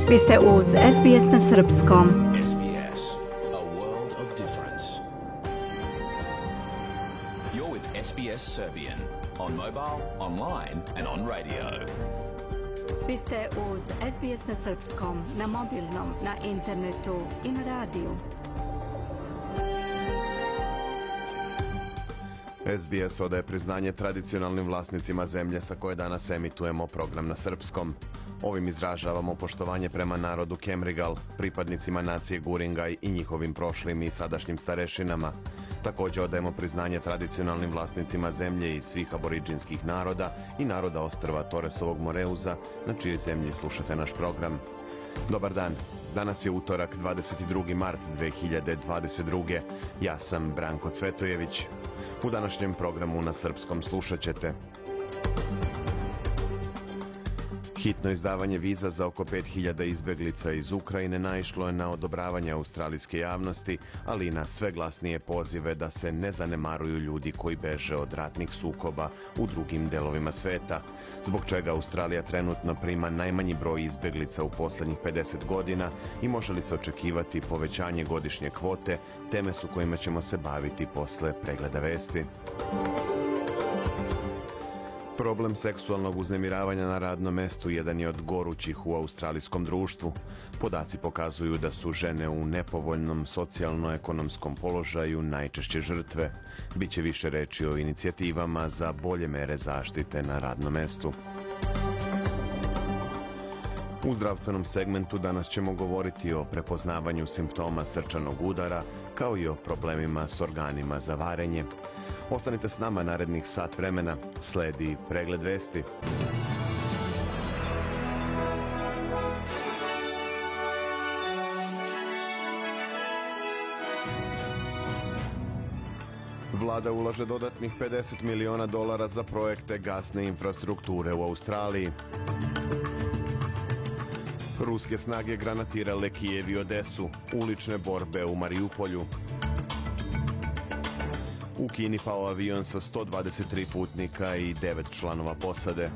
Vi ste uz SBS na srpskom. SBS, a world of difference. You're with SBS Serbian on mobile, online and on radio. Vi ste uz SBS na srpskom, na mobilnom, na internetu i na radiju. SBS odaje priznanje tradicionalnim vlasnicima zemlje sa koje danas emitujemo program na srpskom. Ovim izražavamo poštovanje prema narodu Kemrigal, pripadnicima nacije Guringaj i njihovim prošlim i sadašnjim starešinama. Također odajemo priznanje tradicionalnim vlasnicima zemlje i svih aboriđinskih naroda i naroda ostrva Toresovog Moreuza, na čijoj zemlji slušate naš program. Dobar dan, danas je utorak 22. mart 2022. Ja sam Branko Cvetojević. U današnjem programu na srpskom slušat ćete: hitno izdavanje viza za oko 5000 izbjeglica iz Ukrajine naišlo je na odobravanje australijske javnosti, ali i na sve glasnije pozive da se ne zanemaruju ljudi koji beže od ratnih sukoba u drugim delovima sveta, zbog čega Australija trenutno prima najmanji broj izbjeglica u posljednjih 50 godina i može li se očekivati povećanje godišnje kvote, teme su kojima ćemo se baviti posle pregleda vesti. Problem seksualnog uznemiravanja na radnom mestu jedan je od gorućih u australijskom društvu. Podaci pokazuju da su žene u nepovoljnom socijalno-ekonomskom položaju najčešće žrtve. Biće više reči o inicijativama za bolje mere zaštite na radnom mestu. U zdravstvenom segmentu danas ćemo govoriti o prepoznavanju simptoma srčanog udara, kao i o problemima s organima za varenje. Ostanite s nama narednih sat vremena, sledi pregled vesti. Vlada ulaže dodatnih $50 miliona za projekte gasne infrastrukture u Australiji. Ruske snage granatirale Kijev i Odesu, ulične borbe u Mariupolju. U Kini pao avion sa 123 putnika i 9 članova posade.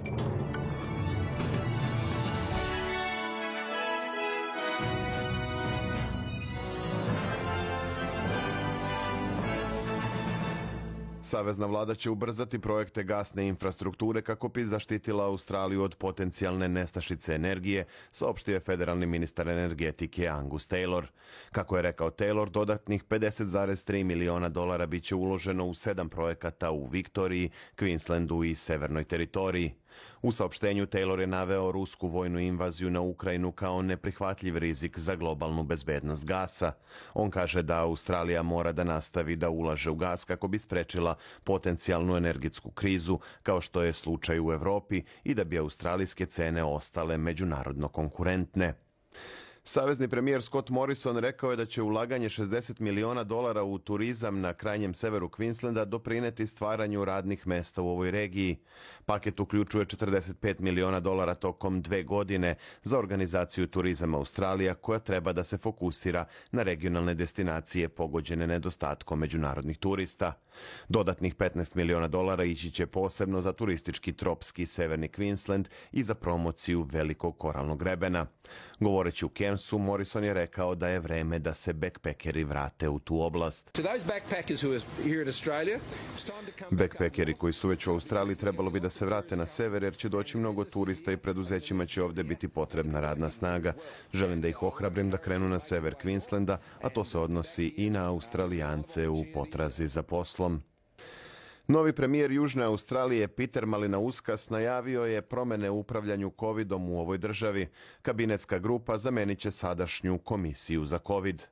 Savezna vlada će ubrzati projekte gasne infrastrukture kako bi zaštitila Australiju od potencijalne nestašice energije, saopštio je federalni ministar energetike Angus Taylor. Kako je rekao Taylor, dodatnih $50,3 miliona bit će uloženo u 7 projekata u Viktoriji, Queenslandu i Severnoj teritoriji. U saopštenju Taylor je naveo rusku vojnu invaziju na Ukrajinu kao neprihvatljiv rizik za globalnu bezbednost gasa. On kaže da Australija mora da nastavi da ulaže u gas kako bi sprečila potencijalnu energetsku krizu, kao što je slučaj u Evropi, i da bi australijske cene ostale međunarodno konkurentne. Savezni premijer Scott Morrison rekao je da će ulaganje $60 miliona u turizam na krajnjem severu Queenslanda doprineti stvaranju radnih mesta u ovoj regiji. Paket uključuje $45 miliona tokom 2 godine za organizaciju turizama Australija, koja treba da se fokusira na regionalne destinacije pogođene nedostatkom međunarodnih turista. Dodatnih $15 miliona ići će posebno za turistički tropski severni Queensland i za promociju velikog koralnog grebena. Govoreći u Cairnsu, Morrison je rekao da je vreme da se backpackeri vrate u tu oblast. Backpackeri koji su već u Australiji trebalo bi da se vrate na sever, jer će doći mnogo turista i preduzećima će ovdje biti potrebna radna snaga. Želim da ih ohrabrim da krenu na sever Queenslanda, a to se odnosi i na Australijance u potrazi za poslom. Novi premijer Južne Australije Peter Malinauskas najavio je promjene u upravljanju covidom u ovoj državi. Kabinetska grupa zamenit će sadašnju komisiju za covid.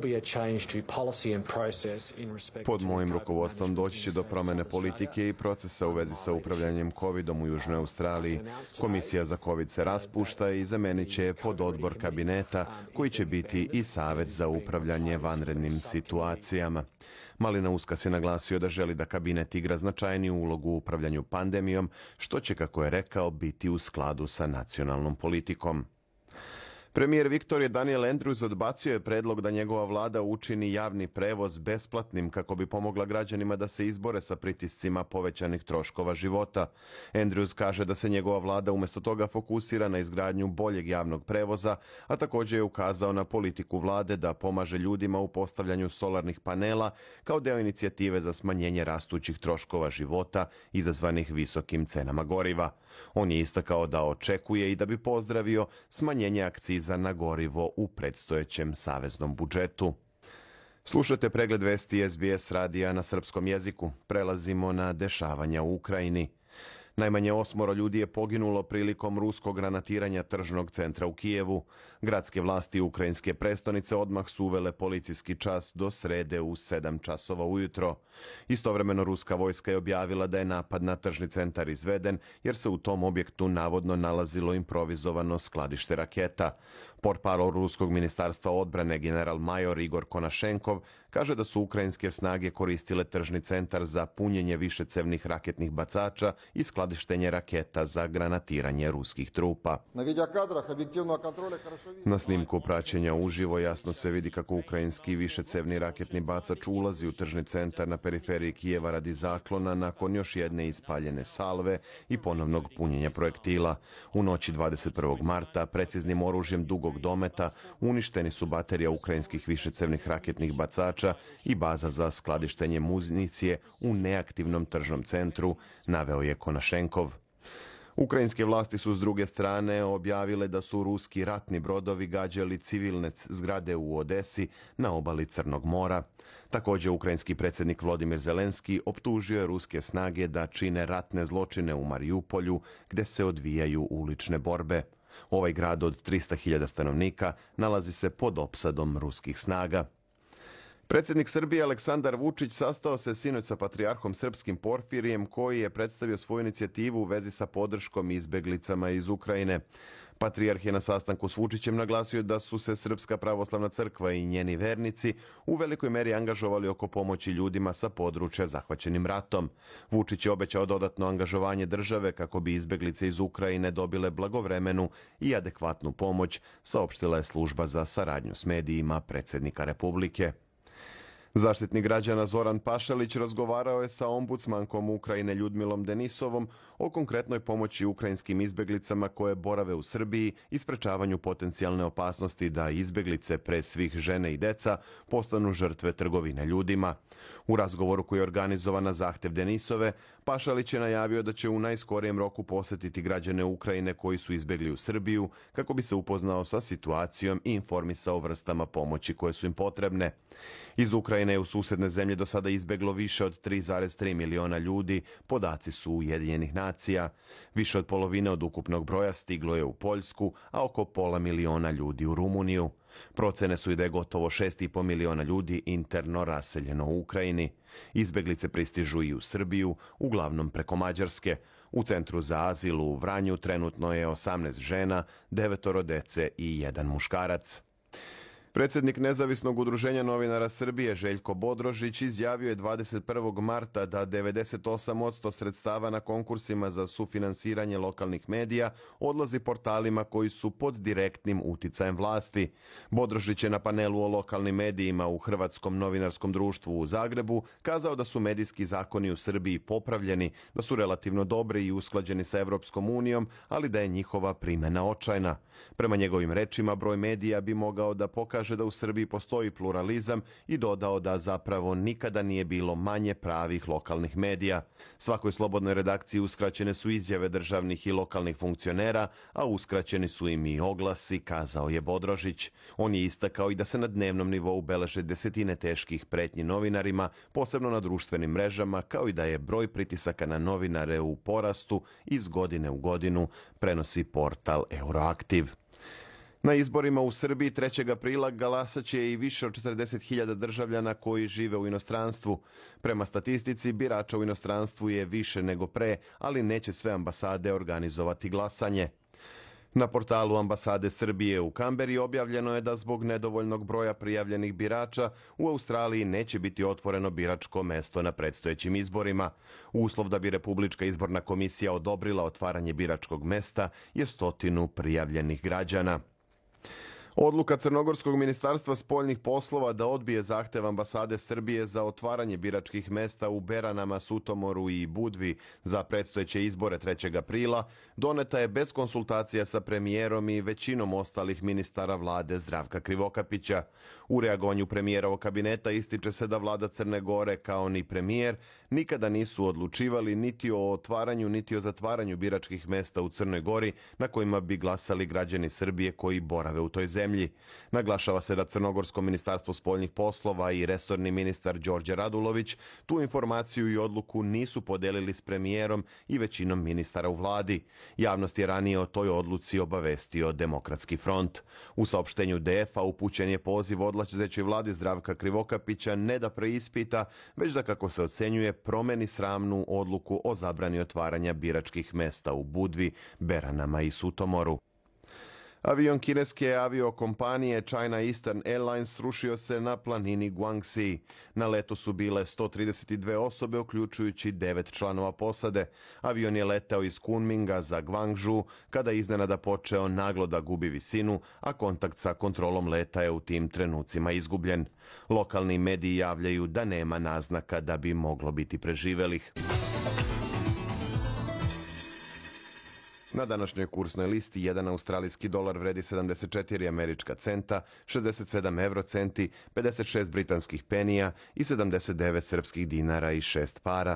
Pod mojim rukovodstvom doći će do promjene politike i procesa u vezi sa upravljanjem covidom u Južnoj Australiji. Komisija za covid se raspušta i zamenit će je pod odbor kabineta, koji će biti i savjet za upravljanje vanrednim situacijama. Malinauskas je naglasio da želi da kabinet igra značajniju ulogu u upravljanju pandemijom, što će, kako je rekao, biti u skladu sa nacionalnom politikom. Premijer Viktorije Daniel Andrews odbacio je predlog da njegova vlada učini javni prevoz besplatnim kako bi pomogla građanima da se izbore sa pritiscima povećanih troškova života. Andrews kaže da se njegova vlada umjesto toga fokusira na izgradnju boljeg javnog prevoza, a također je ukazao na politiku vlade da pomaže ljudima u postavljanju solarnih panela kao deo inicijative za smanjenje rastućih troškova života izazvanih visokim cenama goriva. On je istakao da očekuje i da bi pozdravio smanjenje akciza na gorivo u predstojećem saveznom budžetu. Slušate pregled vesti SBS radija na srpskom jeziku. Prelazimo na dešavanja u Ukrajini. Najmanje 8 ljudi je poginulo prilikom ruskog granatiranja tržnog centra u Kijevu. Gradske vlasti ukrajinske prestonice odmah su uvele policijski čas do srede u 7 časova ujutro. Istovremeno ruska vojska je objavila da je napad na tržni centar izveden jer se u tom objektu navodno nalazilo improvizovano skladište raketa. Portparol ruskog ministarstva odbrane general major Igor Konašenkov kaže da su ukrajinske snage koristile tržni centar za punjenje višecevnih raketnih bacača i skladištenje raketa za granatiranje ruskih trupa. Na snimku praćenja uživo jasno se vidi kako ukrajinski višecevni raketni bacač ulazi u tržni centar na periferiji Kijeva radi zaklona nakon još jedne ispaljene salve i ponovnog punjenja projektila. U noći 21. marta preciznim oružjem dugog dometa uništeni su baterija ukrajinskih višecevnih raketnih bacača i baza za skladištenje municije u neaktivnom tržnom centru, naveo je Konašenkov. Ukrajinske vlasti su s druge strane objavile da su ruski ratni brodovi gađali civilne zgrade u Odesi na obali Crnog mora. Također, ukrajinski predsjednik Volodymyr Zelenski optužio je ruske snage da čine ratne zločine u Marijupolju, gdje se odvijaju ulične borbe. Ovaj grad od 300.000 stanovnika nalazi se pod opsadom ruskih snaga. Predsjednik Srbije Aleksandar Vučić sastao se sinoć sa patrijarhom srpskim Porfirijem, koji je predstavio svoju inicijativu u vezi sa podrškom izbeglicama iz Ukrajine. Patrijarh je na sastanku s Vučićem naglasio da su se Srpska pravoslavna crkva i njeni vernici u velikoj meri angažovali oko pomoći ljudima sa područja zahvaćenim ratom. Vučić je obećao dodatno angažovanje države kako bi izbeglice iz Ukrajine dobile blagovremenu i adekvatnu pomoć, saopštila je služba za saradnju s medijima predsjednika Republike. Zaštitnik građana Zoran Pašalić razgovarao je sa ombudsmankom Ukrajine Ljudmilom Denisovom o konkretnoj pomoći ukrajinskim izbeglicama koje borave u Srbiji i sprečavanju potencijalne opasnosti da izbeglice, pre svih žene i deca, postanu žrtve trgovine ljudima. U razgovoru koji je organizovan na zahtjev Denisove, Pašalić je najavio da će u najskorijem roku posjetiti građane Ukrajine koji su izbegli u Srbiju kako bi se upoznao sa situacijom i informisao o vrstama pomoći koje su im potrebne. Iz Ukrajine je u susjedne zemlje do sada izbeglo više od 3,3 miliona ljudi, podaci su Ujedinjenih nacija. Više od polovine od ukupnog broja stiglo je u Poljsku, a oko pola miliona ljudi u Rumuniju. Procene su i da je gotovo 6,5 miliona ljudi interno raseljeno u Ukrajini. Izbeglice pristižu i u Srbiju, uglavnom preko Mađarske. U centru za azil u Vranju trenutno je 18 žena, 9 dece i 1 muškarac. Predsjednik Nezavisnog udruženja novinara Srbije Željko Bodrožić izjavio je 21. marta da 98% sredstava na konkursima za sufinansiranje lokalnih medija odlazi portalima koji su pod direktnim uticajem vlasti. Bodrožić je na panelu o lokalnim medijima u Hrvatskom novinarskom društvu u Zagrebu kazao da su medijski zakoni u Srbiji popravljeni, da su relativno dobri i usklađeni sa Evropskom unijom, ali da je njihova primjena očajna. Prema njegovim rečima, broj medija bi mogao da pokaže da u Srbiji postoji pluralizam i dodao da zapravo nikada nije bilo manje pravih lokalnih medija. Svakoj slobodnoj redakciji uskraćene su izjave državnih i lokalnih funkcionera, a uskraćeni su im i oglasi, kazao je Bodrožić. On je istakao i da se na dnevnom nivou beleže desetine teških pretnji novinarima, posebno na društvenim mrežama, kao i da je broj pritisaka na novinare u porastu iz godine u godinu, prenosi portal Euroaktiv. Na izborima u Srbiji 3. aprila glasaće i više od 40.000 državljana koji žive u inostranstvu. Prema statistici, birača u inostranstvu je više nego pre, ali neće sve ambasade organizovati glasanje. Na portalu ambasade Srbije u Kamberi objavljeno je da zbog nedovoljnog broja prijavljenih birača u Australiji neće biti otvoreno biračko mesto na predstojećim izborima. Uslov da bi Republička izborna komisija odobrila otvaranje biračkog mesta je 100 prijavljenih građana. Odluka Crnogorskog ministarstva spoljnih poslova da odbije zahtev ambasade Srbije za otvaranje biračkih mesta u Beranama, Sutomoru i Budvi za predstojeće izbore 3. aprila doneta je bez konsultacija sa premijerom i većinom ostalih ministara vlade Zdravka Krivokapića. U reagovanju premijerovog kabineta ističe se da vlada Crne Gore kao ni premijer nikada nisu odlučivali niti o otvaranju niti o zatvaranju biračkih mesta u Crnoj Gori na kojima bi glasali građani Srbije koji borave u toj zemlji. Naglašava se da Crnogorsko ministarstvo spoljnih poslova i resorni ministar Đorđe Radulović tu informaciju i odluku nisu podelili s premijerom i većinom ministara u vladi. Javnost je ranije o toj odluci obavestio Demokratski front. U saopštenju DF-a upućen je poziv odlazećoj vladi Zdravka Krivokapića ne da preispita, već da, kako se ocenjuje, promeni sramnu odluku o zabrani otvaranja biračkih mesta u Budvi, Beranama i Sutomoru. Avion kineske aviokompanije China Eastern Airlines srušio se na planini Guangxi. Na letu su bile 132 osobe, uključujući 9 članova posade. Avion je leteo iz Kunminga za Guangzhou kada je iznenada počeo naglo da gubi visinu, a kontakt sa kontrolom leta je u tim trenucima izgubljen. Lokalni mediji javljaju da nema naznaka da bi moglo biti preživelih. Na današnjoj kursnoj listi jedan australijski dolar vredi 74 američka centa, 67 eurocenti, 56 britanskih penija i 79 srpskih dinara i 6 para.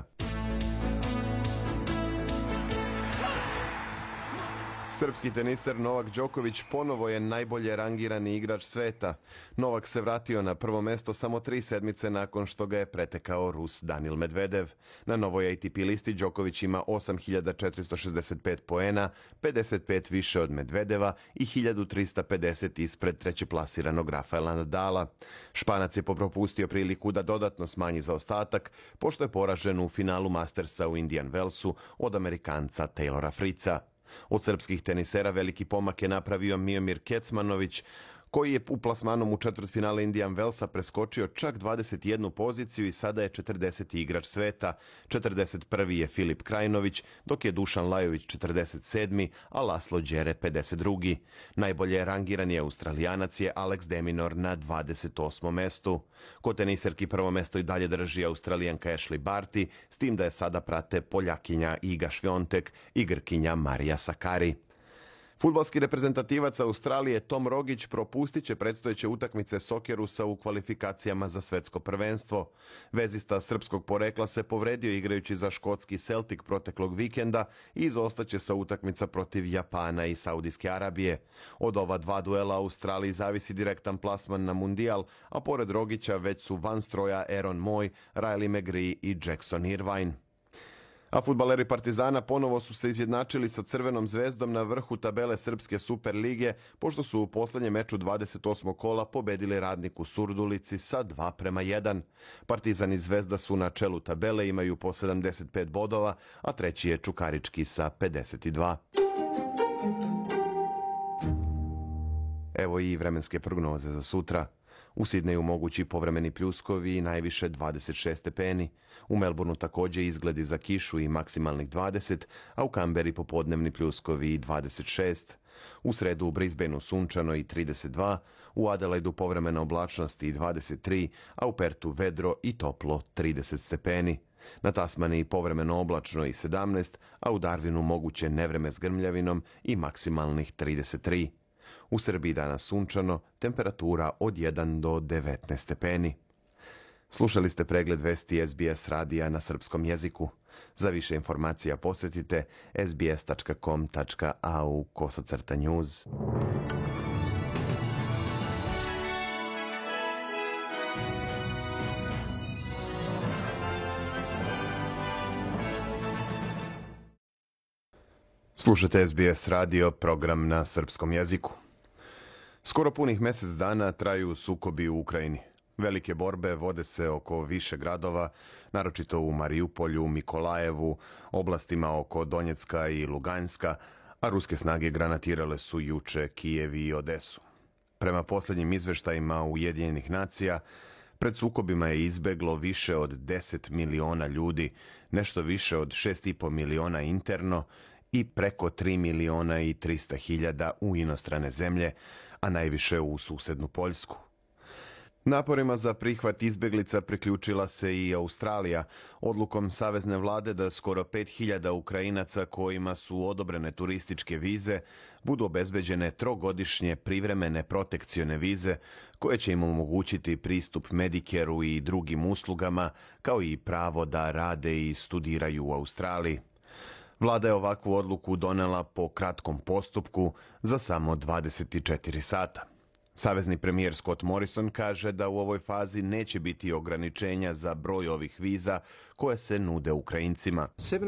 Srpski teniser Novak Đoković ponovo je najbolje rangirani igrač sveta. Novak se vratio na prvo mesto samo 3 sedmice nakon što ga je pretekao Rus Danil Medvedev. Na novoj ATP listi Đoković ima 8465 poena, 55 više od Medvedeva i 1350 ispred trećeplasiranog Rafaela Nadala. Španac je propustio priliku da dodatno smanji zaostatak, pošto je poražen u finalu Mastersa u Indian Wellsu od Amerikanca Taylora Fritza. Od srpskih tenisera veliki pomak je napravio Miomir Kecmanović, koji je u plasmanom u četvrtfinale Indian Wellsa preskočio čak 21 poziciju i sada je 40. igrač sveta. 41. je Filip Krajinović, dok je Dušan Lajović 47. a Laslo Đere 52. Najbolje rangirani Australijanac je Alex de Minaur na 28. mestu. Kod teniserki prvo mesto i dalje drži Australijanka Ashley Barty, s tim da je sada prate Poljakinja Iga Švjontek i Grkinja Marija Sakari. Fudbalski reprezentativac Australije Tom Rogić propustit će predstojeće utakmice Sokerusa u kvalifikacijama za svetsko prvenstvo. Vezista srpskog porekla se povredio igrajući za škotski Celtic proteklog vikenda i izostaće sa utakmica protiv Japana i Saudijske Arabije. Od ova dva duela Australiji zavisi direktan plasman na mundijal, a pored Rogića već su van stroja Aaron Moy, Riley McGree i Jackson Irvine. A fudbaleri Partizana ponovo su se izjednačili sa Crvenom zvezdom na vrhu tabele Srpske Super lige, pošto su u poslednjem meču 28. kola pobedili Radnik u Surdulici sa 2:1. Partizan i Zvezda su na čelu tabele, imaju po 75 bodova, a treći je Čukarički sa 52. Evo i vremenske prognoze za sutra. U Sidneju mogući povremeni pljuskovi i najviše 26 stepeni. U Melbourneu takođe izgledi za kišu i maksimalnih 20, a u Kamberi popodnevni pljuskovi i 26. U sredu u Brisbaneu sunčano i 32, u Adelaidu povremena oblačnost i 23, a u Pertu vedro i toplo 30 stepeni. Na Tasmaniji povremeno oblačno i 17, a u Darwinu moguće nevreme s grmljavinom i maksimalnih 33. U Srbiji danas sunčano, temperatura od 1 do 19 stepeni. Slušali ste pregled vesti SBS radija na srpskom jeziku. Za više informacija posetite sbs.com.au/news. Slušate SBS radio, program na srpskom jeziku. Skoro punih mjesec dana traju sukobi u Ukrajini. Velike borbe vode se oko više gradova, naročito u Mariupolju, Mikolajevu, oblastima oko Donjecka i Luganjska, a ruske snage granatirale su juče Kijev i Odesu. Prema posljednjim izveštajima Ujedinjenih nacija, pred sukobima je izbeglo više od 10 miliona ljudi, nešto više od 6,5 miliona interno i preko 3.300.000 u inostrane zemlje, a najviše u susednu Poljsku. Naporima za prihvat izbjeglica priključila se i Australija, odlukom savezne vlade da skoro 5.000 Ukrajinaca kojima su odobrene turističke vize budu obezbeđene trogodišnje privremene protekcione vize koje će im omogućiti pristup Medicareu i drugim uslugama, kao i pravo da rade i studiraju u Australiji. Vlada je ovakvu odluku donela po kratkom postupku za samo 24 sata. Savezni premijer Scott Morrison kaže da u ovoj fazi neće biti ograničenja za broj ovih viza koje se nude Ukrajincima.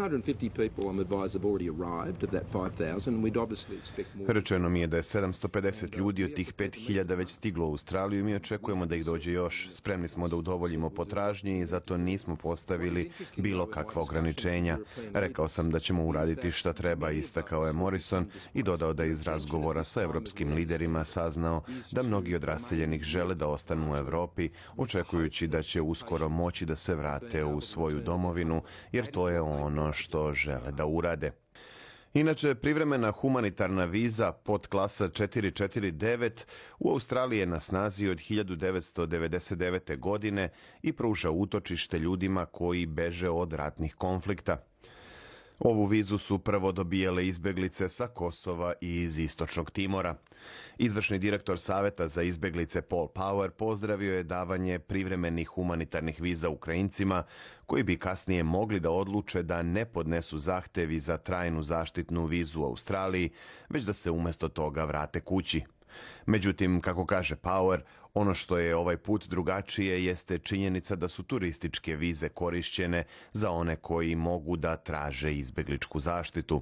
Rečeno mi je da je 750 ljudi od tih 5.000 već stiglo u Australiju i mi očekujemo da ih dođe još. Spremni smo da udovoljimo potražnji i zato nismo postavili bilo kakva ograničenja. Rekao sam da ćemo uraditi šta treba, istakao je Morrison i dodao da je iz razgovora sa evropskim liderima saznao da mnogi od raseljenih žele da ostanu u Europi, očekujući da će uskoro moći da se vrate u svoju domovinu, jer to je ono što žele da urade. Inače, privremena humanitarna viza podklasa 449 u Australiji je na snazi od 1999. godine i pruža utočište ljudima koji beže od ratnih konflikta. Ovu vizu su prvo dobijale izbjeglice sa Kosova i iz Istočnog Timora. Izvršni direktor Saveta za izbjeglice Paul Power pozdravio je davanje privremenih humanitarnih viza Ukrajincima koji bi kasnije mogli da odluče da ne podnesu zahtevi za trajnu zaštitnu vizu u Australiji, već da se umjesto toga vrate kući. Međutim, kako kaže Power, ono što je ovaj put drugačije jeste činjenica da su turističke vize korišćene za one koji mogu da traže izbjegličku zaštitu.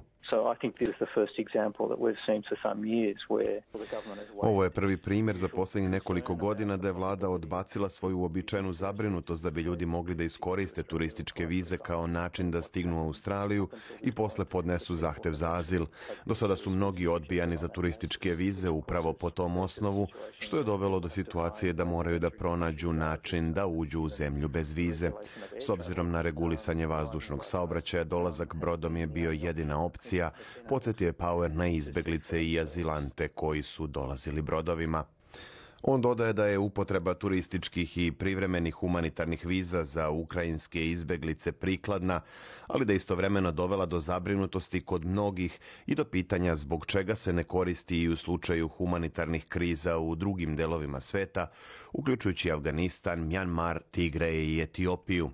Ovo je prvi primjer za posljednjih nekoliko godina da je vlada odbacila svoju uobičajenu zabrinutost da bi ljudi mogli da iskoriste turističke vize kao način da stignu u Australiju i posle podnesu zahtev za azil. Do sada su mnogi odbijani za turističke vize upravo po tom osnovu, što je dovelo do situacije da moraju da pronađu način da uđu u zemlju bez vize. S obzirom na regulisanje vazdušnog saobraćaja, dolazak brodom je bio jedina opcija. Podsjetio je Power na izbjeglice i azilante koji su dolazili brodovima. On dodaje da je upotreba turističkih i privremenih humanitarnih viza za ukrajinske izbjeglice prikladna, ali da je istovremeno dovela do zabrinutosti kod mnogih i do pitanja zbog čega se ne koristi i u slučaju humanitarnih kriza u drugim delovima sveta, uključujući Afganistan, Mjanmar, Tigre i Etiopiju.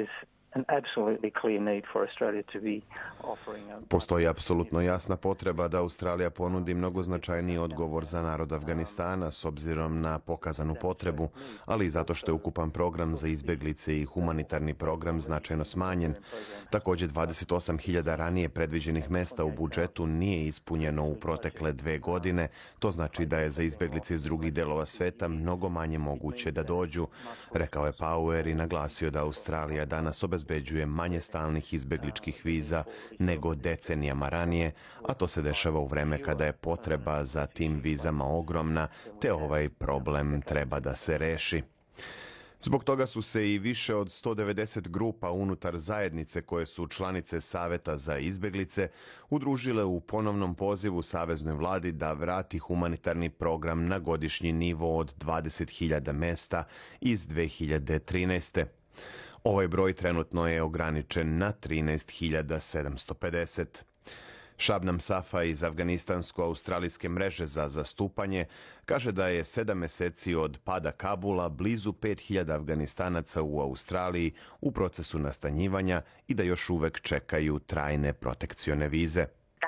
Postoji apsolutno jasna potreba da Australija ponudi mnogo značajniji odgovor za narod Afganistana s obzirom na pokazanu potrebu, ali i zato što je ukupan program za izbjeglice i humanitarni program značajno smanjen. Također 28.000 ranije predviđenih mesta u budžetu nije ispunjeno u protekle 2 godine. To znači da je za izbjeglice iz drugih delova sveta mnogo manje moguće da dođu, rekao je Power i naglasio da Australija danas obezbeđuje manje stalnih izbjegličkih viza nego decenijama ranije, a to se dešava u vreme kada je potreba za tim vizama ogromna, te ovaj problem treba da se reši. Zbog toga su se i više od 190 grupa unutar zajednice koje su članice Saveta za izbjeglice udružile u ponovnom pozivu saveznoj vladi da vrati humanitarni program na godišnji nivo od 20.000 mesta iz 2013. Ovaj broj trenutno je ograničen na 13.750. Šabnam Safa iz afganistansko-australijske mreže za zastupanje kaže da je 7 meseci od pada Kabula blizu 5.000 Afganistanaca u Australiji u procesu nastanjivanja i da još uvek čekaju trajne protekcione vize.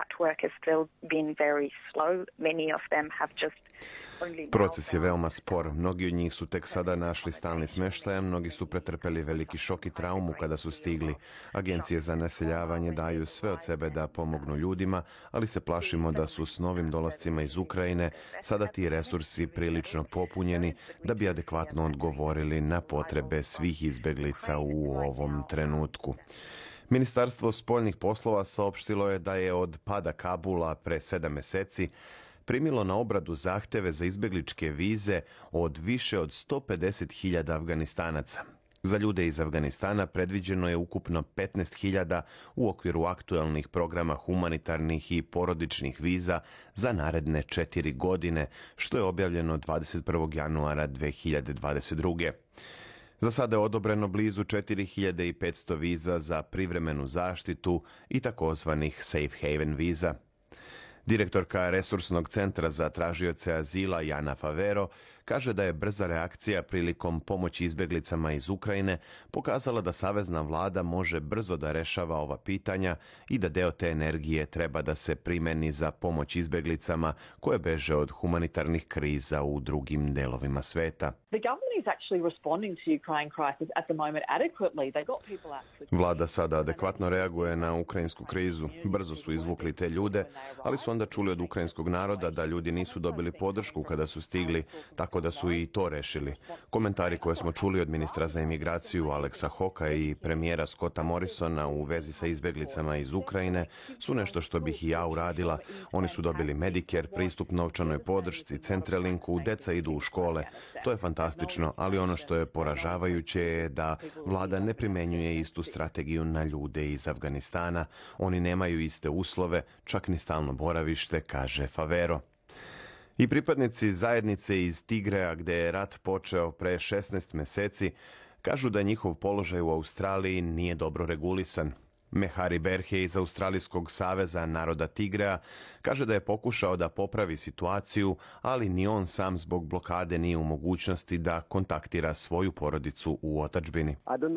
Proces je veoma spor. Mnogi od njih su tek sada našli stalni smeštaj, mnogi su pretrpeli veliki šok i traumu kada su stigli. Agencije za naseljavanje daju sve od sebe da pomognu ljudima, ali se plašimo da su s novim dolascima iz Ukrajine sada ti resursi prilično popunjeni da bi adekvatno odgovorili na potrebe svih izbjeglica u ovom trenutku. Ministarstvo spoljnih poslova saopštilo je da je od pada Kabula pre 7 meseci primilo na obradu zahteve za izbjegličke vize od više od 150.000 Afganistanaca. Za ljude iz Afganistana predviđeno je ukupno 15.000 u okviru aktualnih programa humanitarnih i porodičnih viza za naredne 4 godine, što je objavljeno 21. januara 2022. Za sada je odobreno blizu 4.500 viza za privremenu zaštitu i takozvanih safe haven viza. Direktorka Resursnog centra za tražioce azila Jana Favero kaže da je brza reakcija prilikom pomoći izbjeglicama iz Ukrajine pokazala da savezna vlada može brzo da rešava ova pitanja i da deo te energije treba da se primeni za pomoć izbjeglicama koje beže od humanitarnih kriza u drugim delovima sveta. Vlada sada adekvatno reaguje na ukrajinsku krizu. Brzo su izvukli te ljude, ali su onda čuli od ukrajinskog naroda da ljudi nisu dobili podršku kada su stigli, tako da su i to rešili. Komentari koje smo čuli od ministra za imigraciju Alexa Hawka i premijera Scotta Morrisona u vezi sa izbjeglicama iz Ukrajine su nešto što bih i ja uradila. Oni su dobili Medicare, pristup novčanoj podršci, Centrelinku, deca idu u škole. To je fantastično, ali ono što je poražavajuće je da vlada ne primenjuje istu strategiju na ljude iz Afganistana. Oni nemaju iste uslove, čak ni stalno boravište, kaže Favero. I pripadnici zajednice iz Tigreja, gde je rat počeo pre 16 meseci, kažu da njihov položaj u Australiji nije dobro regulisan. Mehari Berhe iz Australijskog saveza naroda Tigreja kaže da je pokušao da popravi situaciju, ali ni on sam zbog blokade nije u mogućnosti da kontaktira svoju porodicu u otadžbini.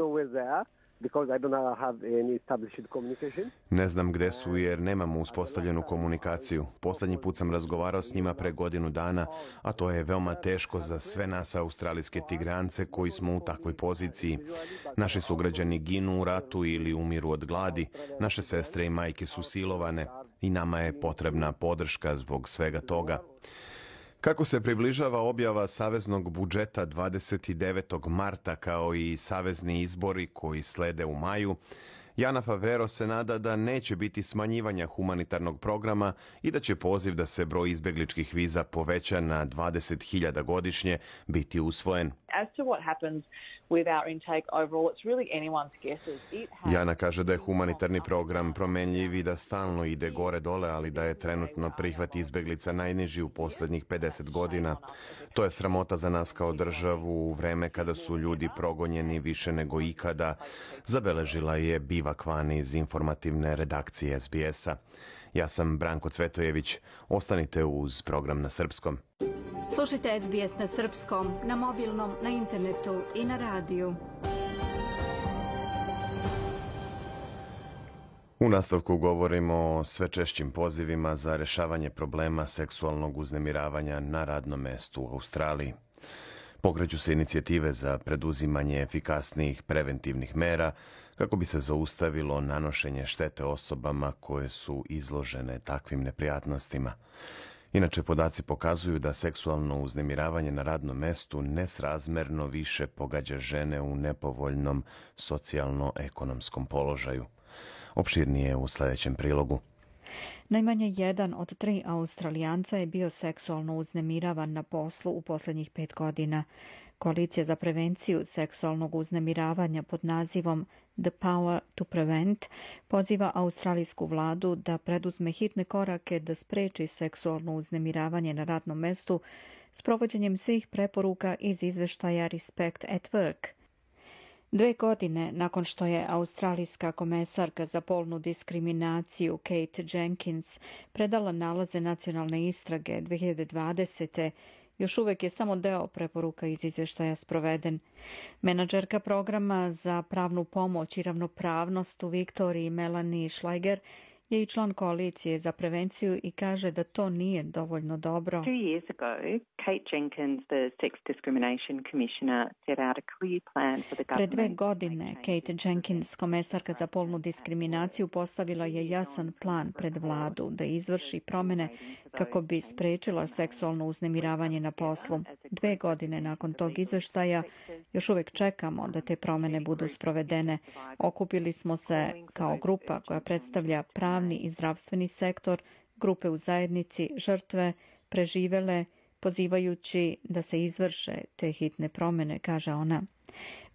Ne znam gde su jer nemamo uspostavljenu komunikaciju. Poslednji put sam razgovarao s njima pre godinu dana, a to je veoma teško za sve nas australijske Tigreance koji smo u takvoj poziciji. Naši sugrađani ginu u ratu ili umiru od gladi, naše sestre i majke su silovane i nama je potrebna podrška zbog svega toga. Kako se približava objava saveznog budžeta 29. marta kao i savezni izbori koji slede u maju, Jana Favero se nada da neće biti smanjivanja humanitarnog programa i da će poziv da se broj izbegličkih viza poveća na 20.000 godišnje biti usvojen. Jana kaže da je humanitarni program promenljiv i da stalno ide gore-dole, ali da je trenutno prihvat izbeglica najniži u poslednjih 50 godina. To je sramota za nas kao državu u vreme kada su ljudi progonjeni više nego ikada, zabeležila je Bivak Van iz informativne redakcije SBS-a. Ja sam Branko Cvetojević. Ostanite uz program na srpskom. Slušajte SBS na srpskom, na mobilnom, na internetu i na radiju. U nastavku govorimo o sve češćim pozivima za rešavanje problema seksualnog uznemiravanja na radnom mestu u Australiji. Pokreću se inicijative za preduzimanje efikasnijih preventivnih mera kako bi se zaustavilo nanošenje štete osobama koje su izložene takvim neprijatnostima. Inače, podaci pokazuju da seksualno uznemiravanje na radnom mestu nesrazmerno više pogađa žene u nepovoljnom socijalno-ekonomskom položaju. Opširnije u sljedećem prilogu. Najmanje 1 od 3 Australijanca je bio seksualno uznemiravan na poslu u posljednjih 5 godina. Koalicija za prevenciju seksualnog uznemiravanja pod nazivom The Power to Prevent poziva australijsku vladu da preduzme hitne korake da spreči seksualno uznemiravanje na radnom mestu s provođenjem svih preporuka iz izveštaja Respect at Work. 2 godine nakon što je australijska komesarka za polnu diskriminaciju Kate Jenkins predala nalaze nacionalne istrage 2020. još uvek je samo deo preporuka iz izveštaja sproveden. Menadžerka programa za pravnu pomoć i ravnopravnost u Viktoriji Melanie Schleiger je i član koalicije za prevenciju i kaže da to nije dovoljno dobro. 2 years ago, Kate Jenkins, the Sex Discrimination Commissioner, set out a clear plan for the government. Pre 2 godine, Kate Jenkins, komesarka za polnu diskriminaciju, postavila je jasan plan pred vladu da izvrši promene kako bi sprečila seksualno uznemiravanje na poslu. 2 godine nakon tog izveštaja još uvek čekamo da te promene budu sprovedene. Okupili smo se kao grupa koja predstavlja pravni i zdravstveni sektor, grupe u zajednici, žrtve, preživele, pozivajući da se izvrše te hitne promene, kaže ona.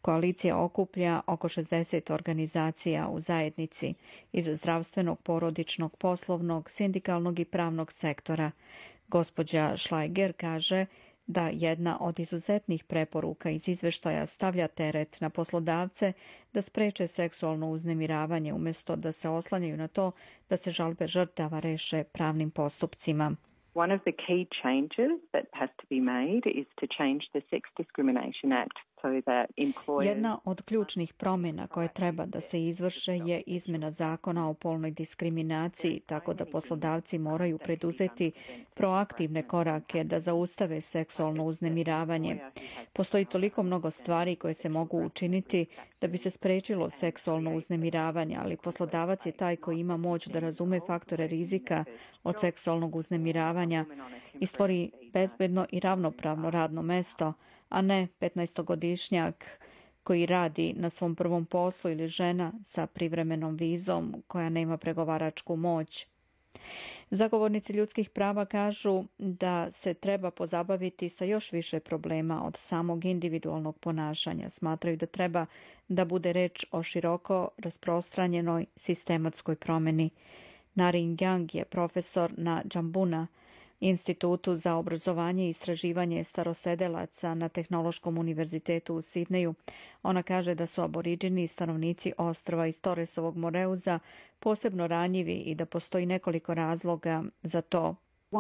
Koalicija okuplja oko 60 organizacija u zajednici iz zdravstvenog, porodičnog, poslovnog, sindikalnog i pravnog sektora. Gospođa Schleiger kaže da jedna od izuzetnih preporuka iz izveštaja stavlja teret na poslodavce da spreče seksualno uznemiravanje umjesto da se oslanjaju na to da se žalbe žrtava reše pravnim postupcima. One of the key changes that has to be made is to change the Sex Discrimination Act so that employers... Jedna od ključnih promjena koje treba da se izvrše je izmjena zakona o polnoj diskriminaciji, tako da poslodavci moraju preduzeti proaktivne korake da zaustave seksualno uznemiravanje. Postoji toliko mnogo stvari koje se mogu učiniti da bi se sprečilo seksualno uznemiravanje, ali poslodavac je taj koji ima moć da razume faktore rizika od seksualnog uznemiravanja i stvori bezbedno i ravnopravno radno mesto, a ne 15-godišnjak koji radi na svom prvom poslu ili žena sa privremenom vizom koja nema pregovaračku moć. Zagovornici ljudskih prava kažu da se treba pozabaviti sa još više problema od samog individualnog ponašanja. Smatraju da treba da bude reč o široko rasprostranjenoj sistematskoj promjeni. Narin Yang je profesor na Džambuna, Institutu za obrazovanje i istraživanje starosedelaca na Tehnološkom univerzitetu u Sidneju. Ona kaže da su aboriđini stanovnici ostrva iz Torresovog Moreuza posebno ranjivi i da postoji nekoliko razloga za to.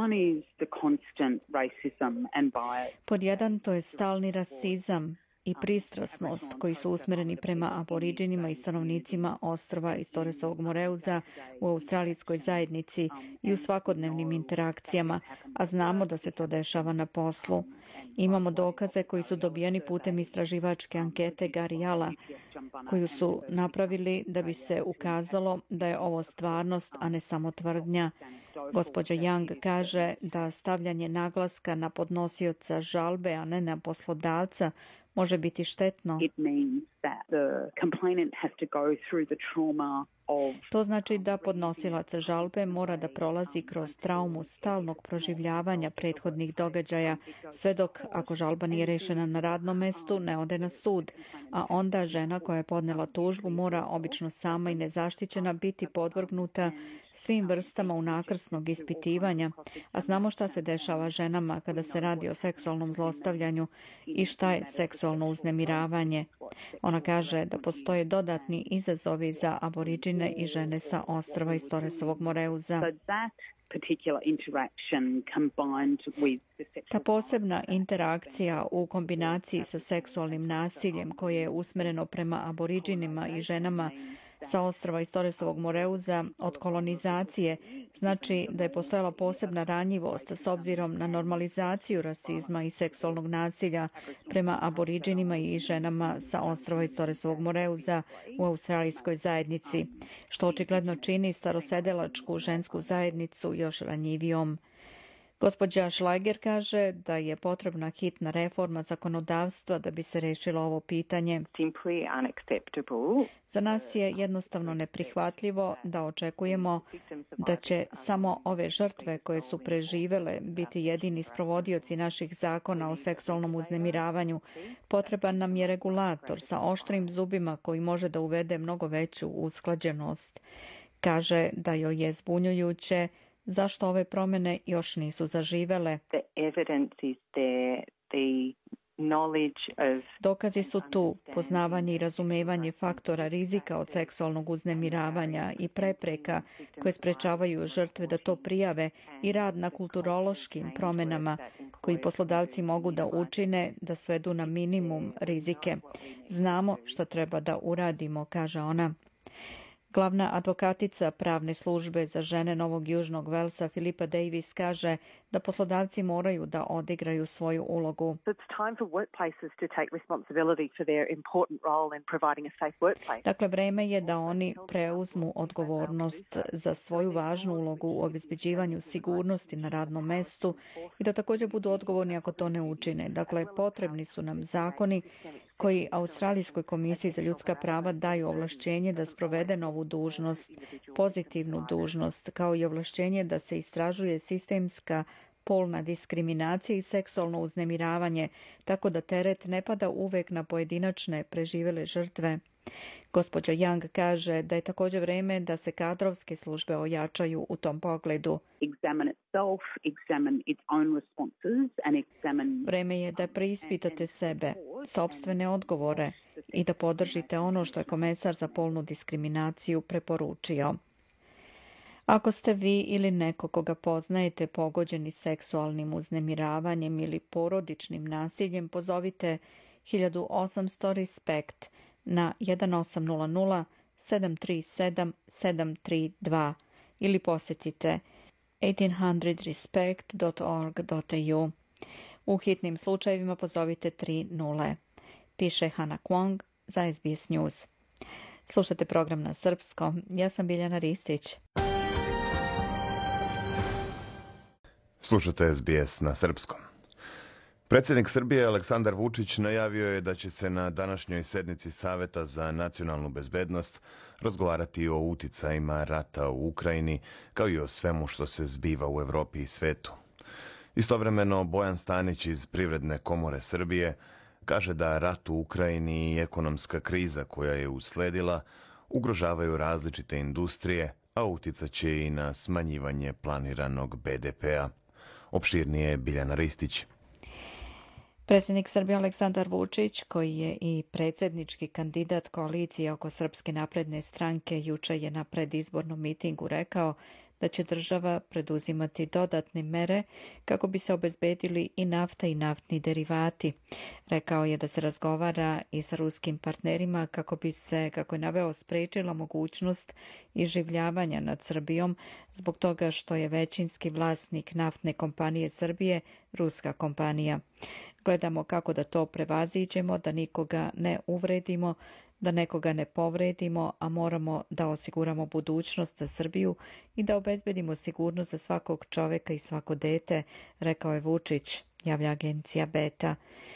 Pod jedan, to je stalni rasizam i pristrasnost koji su usmjereni prema aboriđinima i stanovnicima ostrva iz Torresovog Moreuza u australijskoj zajednici i u svakodnevnim interakcijama, a znamo da se to dešava na poslu. Imamo dokaze koji su dobijeni putem istraživačke ankete Garijala, koju su napravili da bi se ukazalo da je ovo stvarnost, a ne samo tvrdnja. Gospođa Young kaže da stavljanje naglaska na podnosioca žalbe, a ne na poslodavca, može biti štetno. To znači da podnosilac žalbe mora da prolazi kroz traumu stalnog proživljavanja prethodnih događaja, sve dok, ako žalba nije rešena na radnom mestu, ne ode na sud, a onda žena koja je podnela tužbu mora obično sama i nezaštićena biti podvrgnuta svim vrstama unakrsnog ispitivanja, a znamo šta se dešava ženama kada se radi o seksualnom zlostavljanju i šta je seksualno uznemiravanje. Ona kaže da postoje dodatni izazovi za aboriđine i žene sa ostrva iz Torresovog Moreuza. Ta posebna interakcija u kombinaciji sa seksualnim nasiljem koje je usmjereno prema aboriđinima i ženama sa ostrva iz Torresovog Moreuza od kolonizacije znači da je postojala posebna ranjivost s obzirom na normalizaciju rasizma i seksualnog nasilja prema aboriđinima i ženama sa ostrva iz Torresovog Moreuza u australijskoj zajednici, što očigledno čini starosedelačku žensku zajednicu još ranjivijom. Gospođa Schleiger kaže da je potrebna hitna reforma zakonodavstva da bi se rešilo ovo pitanje. Za nas je jednostavno neprihvatljivo da očekujemo da će samo ove žrtve koje su preživele biti jedini sprovodioci naših zakona o seksualnom uznemiravanju. Potreban nam je regulator sa oštrim zubima koji može da uvede mnogo veću usklađenost. Kaže da joj je zbunjujuće zašto ove promjene još nisu zaživele. Dokazi su tu, poznavanje i razumevanje faktora rizika od seksualnog uznemiravanja i prepreka koje sprečavaju žrtve da to prijave i rad na kulturološkim promjenama koji poslodavci mogu da učine da svedu na minimum rizike. Znamo što treba da uradimo, kaže ona. Glavna advokatica pravne službe za žene Novog Južnog Velsa Filipa Davis kaže da poslodavci moraju da odigraju svoju ulogu. Dakle, vreme je da oni preuzmu odgovornost za svoju važnu ulogu u obezbeđivanju sigurnosti na radnom mestu i da također budu odgovorni ako to ne učine. Dakle, potrebni su nam zakoni koji Australijskoj komisiji za ljudska prava daju ovlašćenje da sprovede novu dužnost, pozitivnu dužnost, kao i ovlašćenje da se istražuje sistemska polna diskriminacija i seksualno uznemiravanje, tako da teret ne pada uvek na pojedinačne preživele žrtve. Gospođa Young kaže da je također vreme da se kadrovske službe ojačaju u tom pogledu. Vreme je da preispitate sebe, sopstvene odgovore i da podržite ono što je komesar za polnu diskriminaciju preporučio. Ako ste vi ili neko koga poznajete pogođeni seksualnim uznemiravanjem ili porodičnim nasiljem, pozovite 1800 RESPECT na 1800 737 732 ili posjetite 1800respect.org.au. U hitnim slučajevima pozovite 30. Piše Hana Kwong za SBS News. Slušate program na srpskom. Ja sam Biljana Ristić. Slušate SBS na srpskom. Predsjednik Srbije Aleksandar Vučić najavio je da će se na današnjoj sednici Saveta za nacionalnu bezbednost razgovarati o uticajima rata u Ukrajini, kao i o svemu što se zbiva u Evropi i svetu. Istovremeno, Bojan Stanić iz Privredne komore Srbije kaže da rat u Ukrajini i ekonomska kriza koja je usledila ugrožavaju različite industrije, a uticaće i na smanjivanje planiranog BDP-a. Opširnije je Biljana Ristić. Predsjednik Srbije Aleksandar Vučić, koji je i predsjednički kandidat koalicije oko Srpske napredne stranke, juče je na predizbornom mitingu rekao da će država preduzimati dodatne mere kako bi se obezbedili i nafta i naftni derivati. Rekao je da se razgovara i sa ruskim partnerima kako bi se, kako je naveo, sprečila mogućnost iživljavanja nad Srbijom zbog toga što je većinski vlasnik naftne kompanije Srbije ruska kompanija. Gledamo kako da to prevaziđemo, da nikoga ne uvredimo, da nekoga ne povredimo, a moramo da osiguramo budućnost za Srbiju i da obezbedimo sigurnost za svakog čoveka i svako dete, rekao je Vučić, javlja agencija Beta.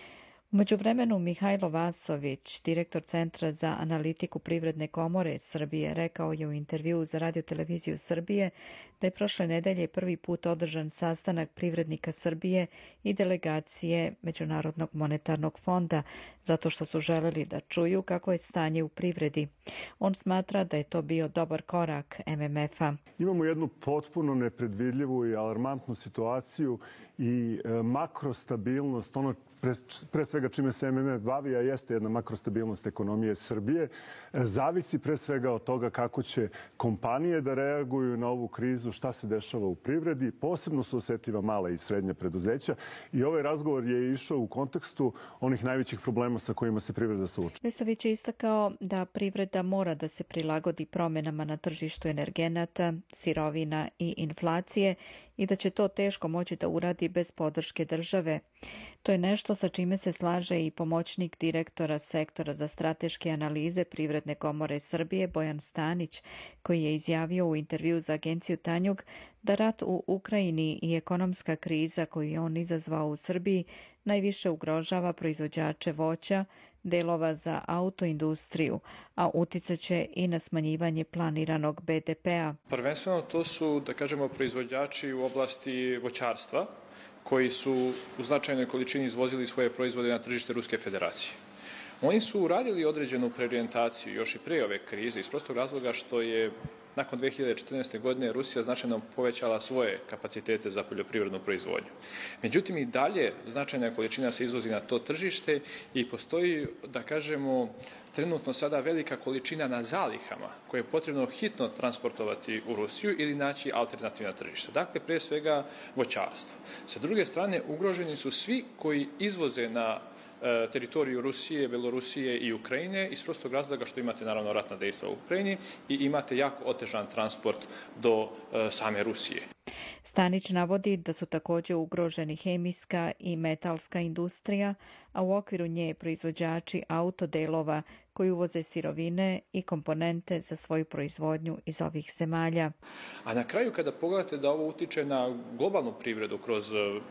U međuvremenu Mihajlo Vasović, direktor Centra za analitiku Privredne komore Srbije, rekao je u intervjuu za Radio-televiziju Srbije da je prošle nedelje prvi put održan sastanak privrednika Srbije i delegacije Međunarodnog monetarnog fonda, zato što su želeli da čuju kako je stanje u privredi. On smatra da je to bio dobar korak MMF-a. Imamo jednu potpuno nepredvidljivu i alarmantnu situaciju i makrostabilnost, ono pre svega čime se MMF bavi, a jeste jedna makrostabilnost ekonomije Srbije, zavisi pre svega od toga kako će kompanije da reaguju na ovu krizu, šta se dešava u privredi. Posebno su osetljiva mala i srednja preduzeća i ovaj razgovor je išao u kontekstu onih najvećih problema sa kojima se privreda suočava. Vesović je istakao da privreda mora da se prilagodi promenama na tržištu energenata, sirovina i inflacije i da će to teško moći da uradi bez podrške države. To je nešto sa čime se slaže i pomoćnik direktora sektora za strateške analize Privredne komore Srbije Bojan Stanić, koji je izjavio u intervju za agenciju Tanjug da rat u Ukrajini i ekonomska kriza koju je on izazvao u Srbiji najviše ugrožava proizvođače voća, delova za autoindustriju, a uticaće i na smanjivanje planiranog BDP-a. Prvenstveno to su, da kažemo, proizvođači u oblasti voćarstva, koji su u značajnoj količini izvozili svoje proizvode na tržište Ruske federacije. Oni su uradili određenu preorijentaciju još i pre ove krize iz prostog razloga što je nakon 2014. godine Rusija značajno povećala svoje kapacitete za poljoprivrednu proizvodnju. Međutim, i dalje značajna količina se izvozi na to tržište i postoji, da kažemo, trenutno sada velika količina na zalihama koje je potrebno hitno transportovati u Rusiju ili naći alternativna tržišta. Dakle, pre svega voćarstvo. Sa druge strane, ugroženi su svi koji izvoze na teritoriju Rusije, Belorusije i Ukrajine iz prostog razloga što imate naravno ratna dejstva u Ukrajini i imate jako otežan transport do same Rusije. Stanić navodi da su također ugroženi hemijska i metalska industrija, a u okviru nje proizvođači autodelova koji uvoze sirovine i komponente za svoju proizvodnju iz ovih zemalja. A na kraju kada pogledate da ovo utiče na globalnu privredu kroz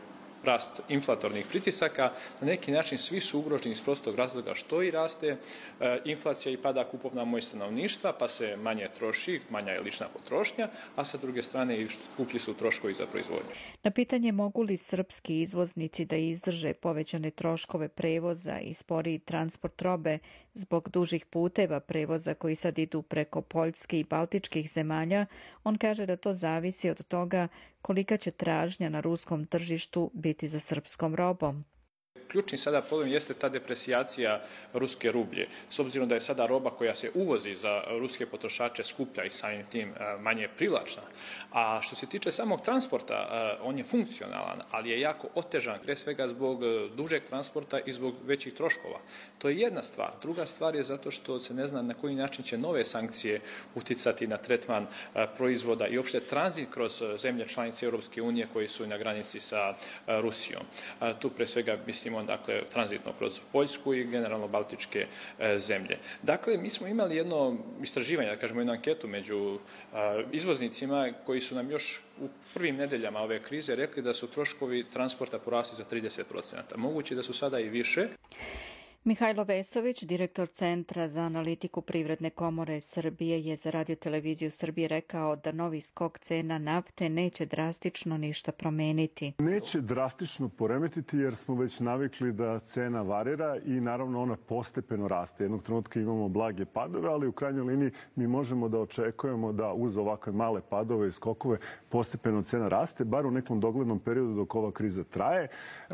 rast inflatornih pritisaka, na neki način svi su ugroženi iz prostog razloga što i raste inflacija i pada kupovna moć stanovništva, pa se manje troši, manja je lična potrošnja, a sa druge strane i skuplji su troškovi za proizvodnju. Na pitanje mogu li srpski izvoznici da izdrže povećane troškove prevoza i sporiji transport robe zbog dužih puteva prevoza koji sad idu preko Poljske i Baltičkih zemalja, on kaže da to zavisi od toga kolika će tražnja na ruskom tržištu biti za srpskom robom. Ključni sada problem jeste ta depresijacija ruske rublje. S obzirom da je sada roba koja se uvozi za ruske potrošače skuplja i samim tim manje privlačna. A što se tiče samog transporta, on je funkcionalan, ali je jako otežan, pre svega zbog dužeg transporta i zbog većih troškova. To je jedna stvar. Druga stvar je zato što se ne zna na koji način će nove sankcije uticati na tretman proizvoda i uopšte tranzit kroz zemlje članice Europske unije koji su na granici sa Rusijom. Tu pre svega mislimo dakle tranzitno kroz Poljsku i generalno Baltičke zemlje. Dakle, mi smo imali jedno istraživanje, da kažemo jednu anketu među izvoznicima koji su nam još u prvim nedeljama ove krize rekli da su troškovi transporta porasli za 30%. Moguće da su sada i više. Mihajlo Vesović, direktor Centra za analitiku Privredne komore Srbije, je za Radio televiziju Srbije rekao da novi skok cena nafte neće drastično ništa promeniti. Neće drastično poremetiti jer smo već navikli da cena varira i naravno ona postepeno raste. Jednog trenutka imamo blage padove, ali u krajnjoj liniji mi možemo da očekujemo da uz ovakve male padove i skokove postepeno cena raste, bar u nekom doglednom periodu dok ova kriza traje.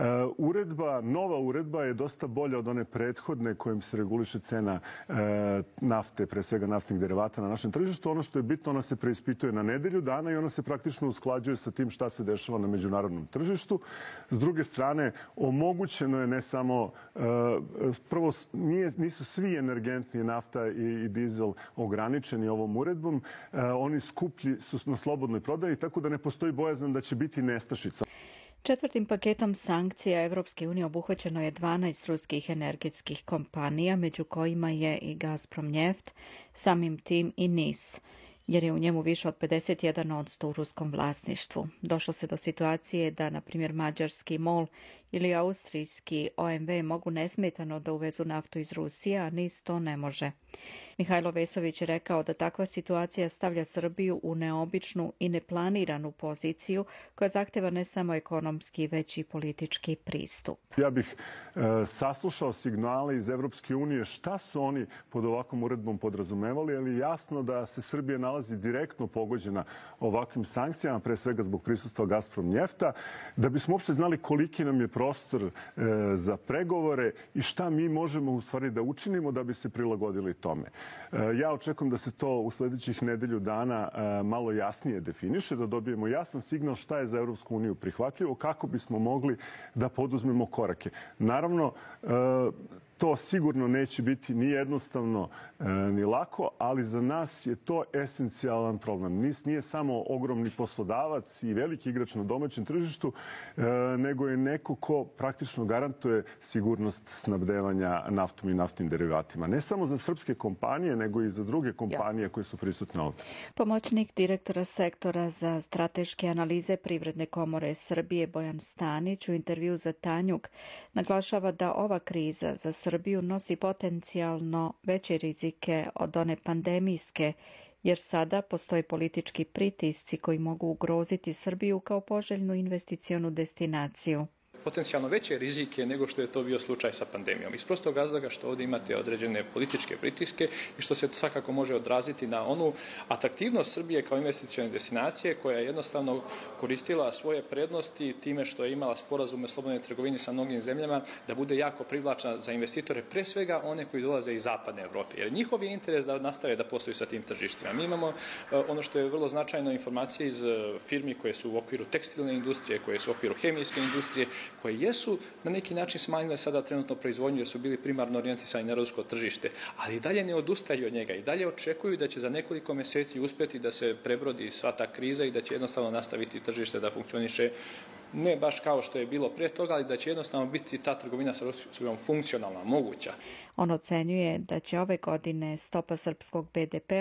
Nova uredba je dosta bolja od one prethodne kojim se reguliše cena nafte, pre svega naftnih derivata na našem tržištu. Ono što je bitno, ona se preispituje na nedelju dana i ona se praktično usklađuje sa tim šta se dešava na međunarodnom tržištu. S druge strane, omogućeno je ne samo, prvo nisu svi energentni nafta i dizel ograničeni ovom uredbom. Oni skuplji su na slobodnoj prodaji, tako da ne postoji bojazan da će biti nestašica. Četvrtim paketom sankcija Evropske unije obuhvaćeno je 12 ruskih energetskih kompanija, među kojima je i Gazprom Neft, samim tim i NIS, jer je u njemu više od 51% u ruskom vlasništvu. Došlo se do situacije da, na primjer, mađarski MOL ili austrijski OMV mogu nesmetano da uvezu naftu iz Rusije, a NIS to ne može. Mihajlo Vesović je rekao da takva situacija stavlja Srbiju u neobičnu i neplaniranu poziciju koja zahteva ne samo ekonomski, već i politički pristup. Ja bih saslušao signale iz Evropske unije šta su oni pod ovakvom uredbom podrazumevali, ali jasno da se Srbija nalazi direktno pogođena ovakvim sankcijama, pre svega zbog prisustva Gazprom Njefta, da bismo uopšte znali koliki nam je prostor za pregovore i šta mi možemo u stvari da učinimo da bi se prilagodili tome. Ja očekujem da se to u sledećih nedelju dana malo jasnije definiše, da dobijemo jasan signal šta je za Evropsku uniju prihvatljivo, kako bismo mogli da poduzmemo korake. Naravno, to sigurno neće biti ni jednostavno ni lako, ali za nas je to esencijalan problem. NIS nije samo ogromni poslodavac i veliki igrač na domaćem tržištu, nego je neko ko praktično garantuje sigurnost snabdevanja naftom i naftnim derivatima. Ne samo za srpske kompanije, nego i za druge kompanije koje su prisutne ovde. Pomoćnik direktora sektora za strateške analize Privredne komore Srbije Bojan Stanić u intervju za Tanjug naglašava da ova kriza za Srbiju nosi potencijalno veće rizike od one pandemijske, jer sada postoje politički pritisci koji mogu ugroziti Srbiju kao poželjnu investicionu destinaciju. Potencijalno veće rizike nego što je to bio slučaj sa pandemijom. Iz prostog razloga što ovdje imate određene političke pritiske i što se svakako može odraziti na onu atraktivnost Srbije kao investicione destinacije koja je jednostavno koristila svoje prednosti time što je imala sporazume o slobodnoj trgovini sa mnogim zemljama da bude jako privlačna za investitore, pre svega one koji dolaze iz zapadne Evrope. Jer njihov je interes da nastave da posluju sa tim tržištima. Mi imamo ono što je vrlo značajno informacije iz firmi koje su u okviru tekstilne industrije, koje su u okviru hemijske industrije, koje jesu na neki način smanjile sada trenutno proizvodnju jer su bili primarno orijentisani na rusko tržište, ali i dalje ne odustaju od njega i dalje očekuju da će za nekoliko mjeseci uspjeti da se prebrodi sva ta kriza i da će jednostavno nastaviti tržište da funkcioniše ne baš kao što je bilo prije toga, ali da će jednostavno biti ta trgovina sa Rusijom funkcionalna, moguća. On ocenjuje da će ove godine stopa srpskog BDP-a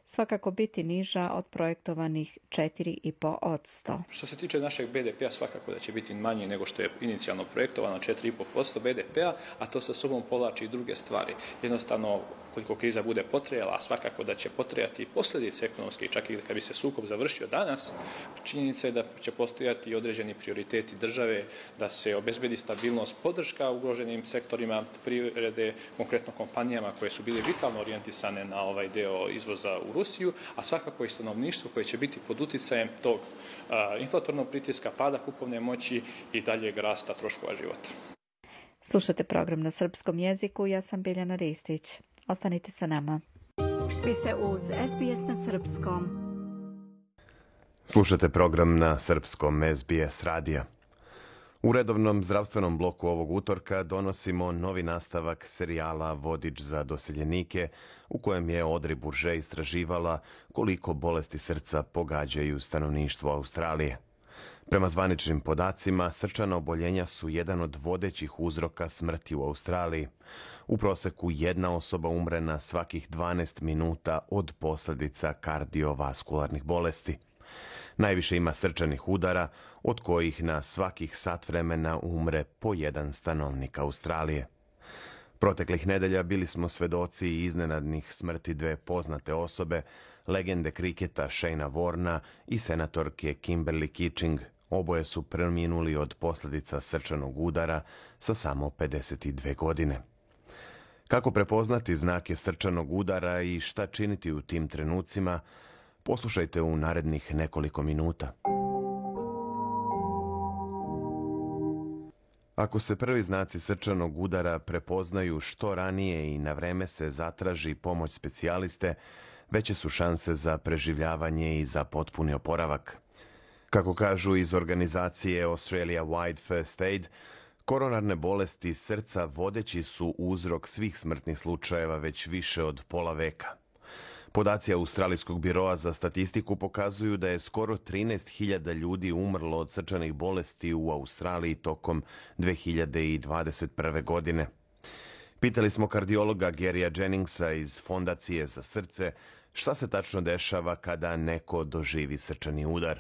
svakako biti niža od projektovanih 4,5%. Što se tiče našeg BDP-a, svakako da će biti manji nego što je inicijalno projektovano, 4,5% BDP-a, a to sa sobom povlači i druge stvari. Jednostavno, koliko kriza bude potrajala, a svakako da će potrajati posljedice ekonomske, čak i kad bi se sukob završio danas, činjenica je da će postojati određeni prioriteti države, da se obezbedi stabilnost, podrška ugroženim sektorima privrede, konkretno kompanijama koje su bile vitalno orijentisane na ovaj deo izvoza u Rusiju, a svakako i stanovništvo koje će biti pod uticajem tog inflatornog pritiska, pada kupovne moći i daljeg rasta troškova života. Slušate program na srpskom jeziku, ja sam Biljana Ristić. Ostanite sa nama. Vi ste uz SBS na srpskom. Slušate program na srpskom SBS radija. U redovnom zdravstvenom bloku ovog utorka donosimo novi nastavak serijala Vodič za doseljenike, u kojem je Audrey Bourget istraživala koliko bolesti srca pogađaju stanovništvo Australije. Prema zvaničnim podacima, srčana oboljenja su jedan od vodećih uzroka smrti u Australiji. U proseku jedna osoba umre na svakih 12 minuta od posljedica kardiovaskularnih bolesti. Najviše ima srčanih udara, od kojih na svakih sat vremena umre po jedan stanovnik Australije. Proteklih nedelja bili smo svedoci iznenadnih smrti dve poznate osobe, legende kriketa Shayna Warna i senatorke Kimberly Kitching. Oboje su preminuli od posljedica srčanog udara sa samo 52 godine. Kako prepoznati znake srčanog udara i šta činiti u tim trenucima, poslušajte u narednih nekoliko minuta. Ako se prvi znaci srčanog udara prepoznaju što ranije i na vreme se zatraži pomoć specijaliste, veće su šanse za preživljavanje i za potpuni oporavak. Kako kažu iz organizacije Australia Wide First Aid, koronarne bolesti srca vodeći su uzrok svih smrtnih slučajeva već više od pola veka. Podaci Australijskog biroa za statistiku pokazuju da je skoro 13.000 ljudi umrlo od srčanih bolesti u Australiji tokom 2021. godine. Pitali smo kardiologa Garyja Jenningsa iz Fondacije za srce šta se tačno dešava kada neko doživi srčani udar.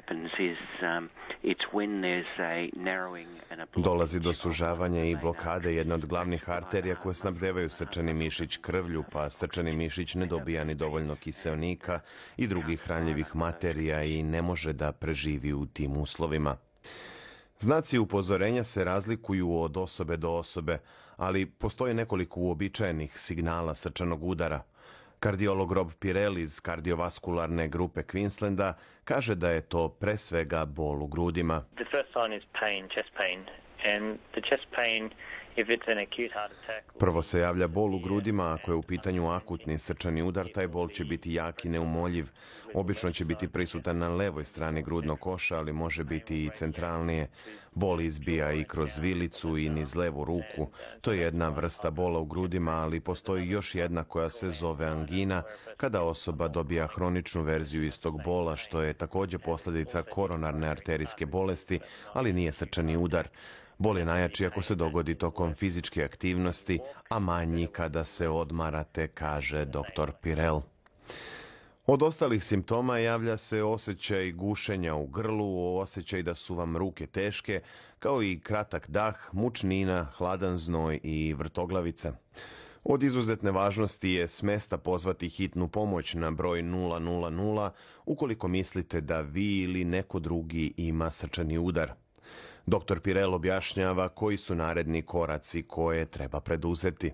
Dolazi do sužavanja i blokade jedne od glavnih arterija koje snabdevaju srčani mišić krvlju, pa srčani mišić ne dobija ni dovoljno kiseonika i drugih hranljivih materija i ne može da preživi u tim uslovima. Znaci upozorenja se razlikuju od osobe do osobe, ali postoji nekoliko uobičajenih signala srčanog udara. Kardiolog Rob Pirell iz kardiovaskularne grupe Queenslanda kaže da je to pre svega bol u grudima. The first sign is pain, chest pain, and the chest pain, if it's an acute heart attack. Prvo se javlja bol u grudima, ako je u pitanju akutni srčani udar, taj bol će biti jak i neumoljiv. Obično će biti prisutan na levoj strani grudnog koša, ali može biti i centralnije. Bol izbija i kroz vilicu i niz levu ruku. To je jedna vrsta bola u grudima, ali postoji još jedna koja se zove angina, kada osoba dobija hroničnu verziju istog bola, što je također posljedica koronarne arterijske bolesti, ali nije srčani udar. Bol je najjači ako se dogodi tokom fizičke aktivnosti, a manji kada se odmarate, kaže dr. Pirell. Od ostalih simptoma javlja se osjećaj gušenja u grlu, osjećaj da su vam ruke teške, kao i kratak dah, mučnina, hladan znoj i vrtoglavica. Od izuzetne važnosti je smesta pozvati hitnu pomoć na broj 000 ukoliko mislite da vi ili neko drugi ima srčani udar. Dr. Pirell objašnjava koji su naredni koraci koje treba preduzeti.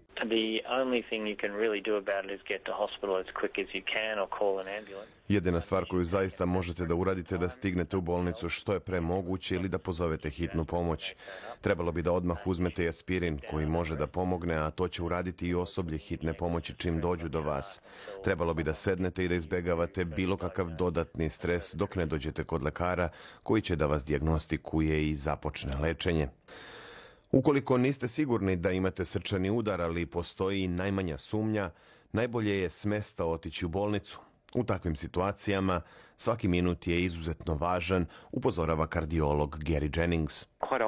Jedina stvar koju zaista možete da uradite da stignete u bolnicu što je pre moguće ili da pozovete hitnu pomoć. Trebalo bi da odmah uzmete aspirin koji može da pomogne, a to će uraditi i osoblje hitne pomoći čim dođu do vas. Trebalo bi da sednete i da izbegavate bilo kakav dodatni stres dok ne dođete kod lekara koji će da vas dijagnostikuje i započne lečenje. Ukoliko niste sigurni da imate srčani udar, ali postoji najmanja sumnja, najbolje je smesta otići u bolnicu. U takvim situacijama Svaki minut je izuzetno važan, upozorava kardiolog Gary Jennings.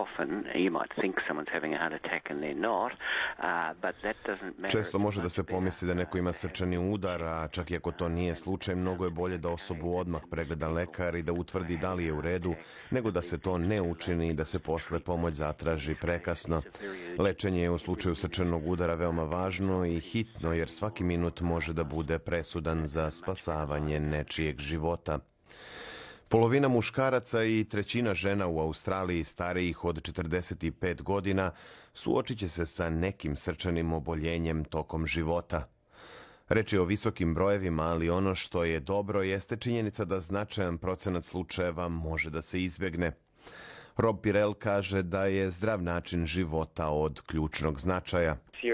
Često može da se pomisli da neko ima srčani udar, a čak i ako to nije slučaj, mnogo je bolje da osobu odmah pregleda lekar i da utvrdi da li je u redu, nego da se to ne učini i da se posle pomoć zatraži prekasno. Lečenje je u slučaju srčanog udara veoma važno i hitno, jer svaki minut može da bude presudan za spasavanje nečijeg života. Polovina muškaraca i trećina žena u Australiji starijih od 45 godina suočit će se sa nekim srčanim oboljenjem tokom života. Reč je o visokim brojevima, ali ono što je dobro jeste činjenica da značajan procenat slučajeva može da se izbjegne. Rob Pirel kaže da je zdrav način života od ključnog značaja.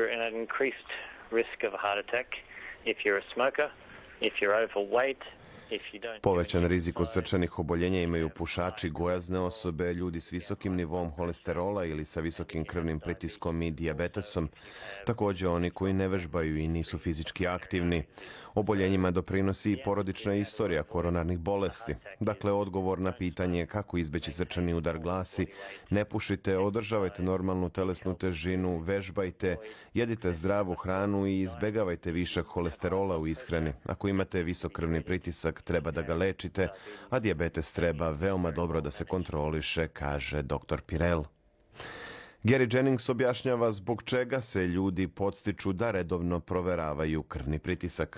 Povećan rizik od srčanih oboljenja imaju pušači, gojazne osobe, ljudi s visokim nivom holesterola ili sa visokim krvnim pritiskom i dijabetesom. Također oni koji ne vežbaju i nisu fizički aktivni. Oboljenjima doprinosi i porodična istorija koronarnih bolesti. Dakle, odgovor na pitanje kako izbeći srčani udar glasi: ne pušite, održavajte normalnu telesnu težinu, vežbajte, jedite zdravu hranu i izbegavajte višak holesterola u ishrani. Ako imate visok krvni pritisak, treba da ga lečite, a dijabetes treba veoma dobro da se kontroliše, kaže dr. Pirel. Gary Jennings objašnjava zbog čega se ljudi podstiču da redovno proveravaju krvni pritisak.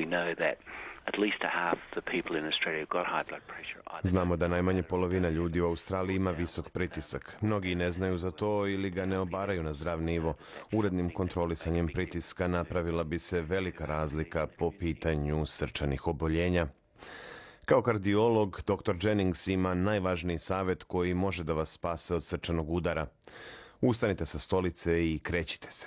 Znamo da najmanje polovina ljudi u Australiji ima visok pritisak. Mnogi ne znaju za to ili ga ne obaraju na zdrav nivo. Urednim kontrolisanjem pritiska napravila bi se velika razlika po pitanju srčanih oboljenja. Kao kardiolog, dr. Jennings ima najvažniji savjet koji može da vas spase od srčanog udara. Ustanite sa stolice i krećite se.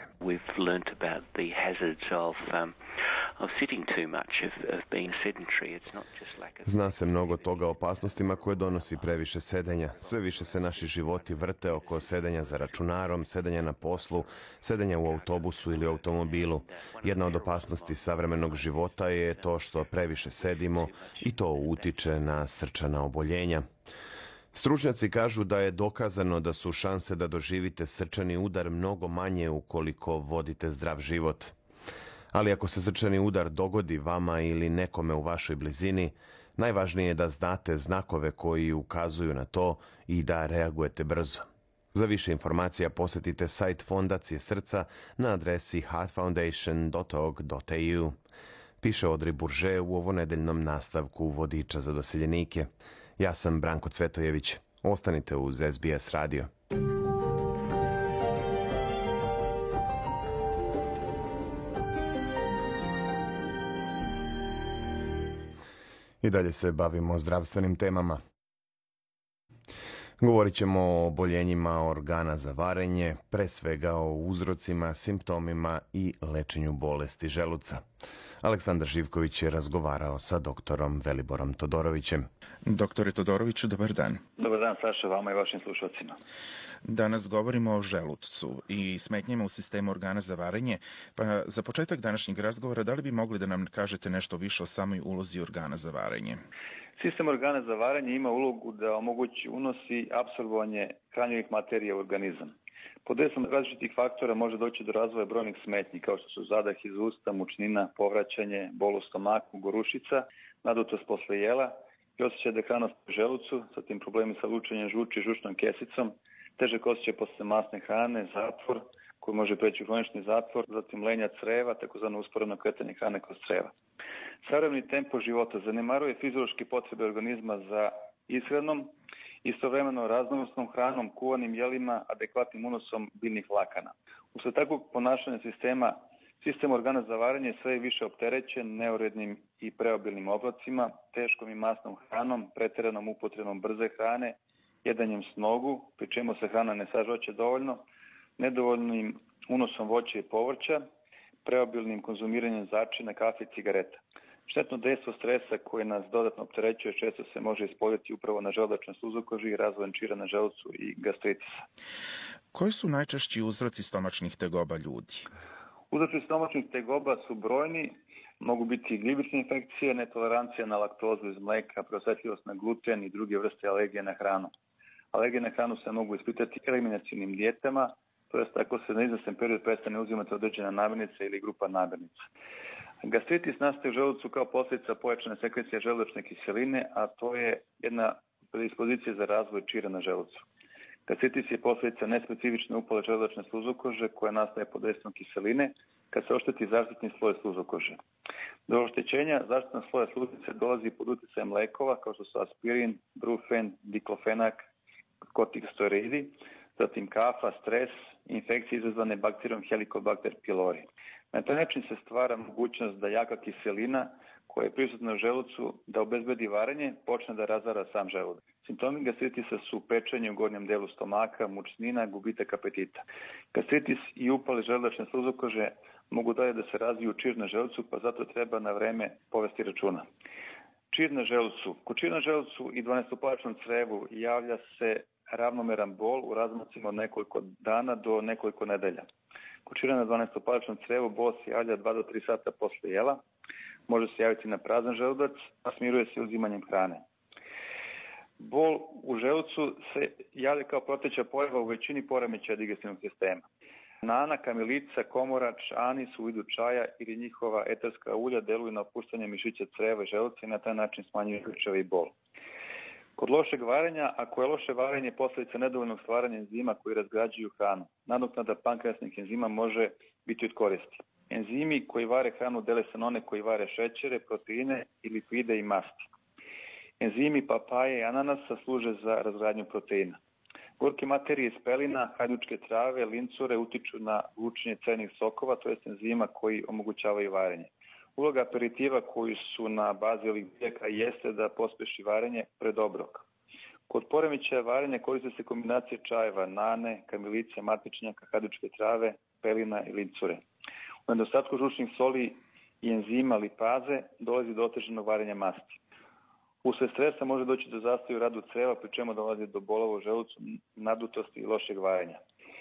Zna se mnogo toga o opasnostima koje donosi previše sedenja. Sve više se naši životi vrte oko sedenja za računarom, sedenja na poslu, sedenja u autobusu ili automobilu. Jedna od opasnosti savremenog života je to što previše sedimo i to utiče na srčana oboljenja. Stručnjaci kažu da je dokazano da su šanse da doživite srčani udar mnogo manje ukoliko vodite zdrav život. Ali ako se srčani udar dogodi vama ili nekome u vašoj blizini, najvažnije je da znate znakove koji ukazuju na to i da reagujete brzo. Za više informacija posjetite sajt Fondacije srca na adresi heartfoundation.org.au. Piše Audrey Bourget u ovonedeljnom nastavku vodiča za doseljenike. Ja sam Branko Cvetojević. Ostanite uz SBS radio. I dalje se bavimo zdravstvenim temama. Govorit ćemo o oboljenjima organa za varenje, pre svega o uzrocima, simptomima i lečenju bolesti želuca. Aleksandar Živković je razgovarao sa doktorom Veliborom Todorovićem. Doktore Todoroviću, dobar dan. Dobar dan, Saša, vama i vašim slušalcima. Danas govorimo o želucu i smetnjama u sistemu organa za varenje. Pa za početak današnjeg razgovora, da li bi mogli da nam kažete nešto više o samoj ulozi organa za varenje? Sistem organa za varenje ima ulogu da omogući unos i apsorbovanje hranjivih materija u organizam. Pod dejstvom različitih faktora može doći do razvoja brojnih smetnji, kao što su zadah iz usta, mučnina, povraćanje, bol u stomaku, gorušica, nadutost posle jela i osjećaj dehranosti u želucu, zatim problemi sa lučenjem žuči i žučnom kesicom, težak osjećaj posle masne hrane, zatvor koji može preći u hronični zatvor, zatim lenja creva, takozvano usporeno kretanje hrane kroz creva. Savremeni tempo života zanemaruje fiziološke potrebe organizma za ishranom, istovremeno raznovrsnom hranom, kuvanim jelima, adekvatnim unosom biljnih vlakana. Usled takvog ponašanja sistem organa za varenje sve je više opterećen neurednim i preobilnim obrocima, teškom i masnom hranom, pretjeranom upotrebom brze hrane, jedanjem s nogu, pri čemu se hrana ne sažvaće dovoljno, nedovoljnim unosom voća i povrća, preobilnim konzumiranjem začina, kafe i cigareta. Štetno dejstvo stresa koje nas dodatno opterećuje često se može ispoljiti upravo na želudačne sluzokoži i razvojem čira na želucu i gastritisa. Koji su najčešći uzroci stomačnih tegoba ljudi? Uzroci stomačnih tegoba su brojni. Mogu biti glibitne infekcije, netolerancija na laktozu iz mleka, preosjetljivost na gluten i druge vrste alergije na hranu. Alergije na hranu se mogu ispitati eliminacionim dijetama, to jest ako se na izvestan period prestane uzimati određena namirnica ili grupa namirnica. Gastritis nastaje u želucu kao posljedica pojačane sekrecije želučne kiseline, a to je jedna predispozicija za razvoj čira na želucu. Gastritis je posljedica nespecifične upale želučne sluzokože koja nastaje pod dejstvom kiseline kad se ošteti zaštitni sloj sluzokože. Do oštećenja zaštitnog sloja sluznice dolazi pod utjecajem lekova kao što su aspirin, brufen, diklofenak, kortikosteroidi, zatim kafa, stres, infekcije izazvane bakterijom Helicobacter pylori. Na taj način se stvara mogućnost da jaka kiselina koja je prisutna u želucu da obezbedi varenje, počne da razara sam želudac. Simptomi gastritisa su pečenje u gornjem delu stomaka, mučnina, gubitak apetita. Gastritis i upale želučne sluzokože mogu dalje da se razviju čir na želucu, pa zato treba na vreme povesti računa. Čir na želucu. Kod čira na želucu i 12-palčnom crevu javlja se ravnomeran bol u razmacima od nekoliko dana do nekoliko nedelja. Kod čira na 12-palčnom crevu bol se javlja 2 do 3 sata posle jela. Može se javiti na prazan želudac, a smiruje se uzimanjem hrane. Bol u želucu se javlja kao proteća pojava u većini poremećaja digestivnog sistema. Nana, kamilica, komorač, anis u vidu čaja ili njihova eterska ulja deluju na opuštanje mišića creva i želuca i na taj način smanjuju krčevi i bol. Kod lošeg varenja, ako je loše varenje posljedica nedovoljnog stvaranja enzima koji razgrađuju hranu, nadoknada pankreasnih enzima može biti od koristi. Enzimi koji vare hranu dele se na one koji vare šećere, proteine, lipide i masti. Enzimi papaje i ananasa služe za razgradnju proteina. Gorke materije iz pelina, hajdučke trave, lincure utiču na lučenje crvenih sokova, to jest enzima koji omogućavaju varenje. Uloga aperitiva koji su na bazi ovih biljaka jeste da pospeši varenje pred obrok. Kod poremećaja varenja koriste se kombinacije čajeva, nane, kamilice, matičnjaka, hajdučke trave, pelina i lincure. U nedostatku žučnih soli i enzima lipaze dolazi do otežanog varenja masti. Usled stresa može doći do zastoja u radu creva, pri čemu dolazi do bolova u želucu, nadutosti i lošeg varenja.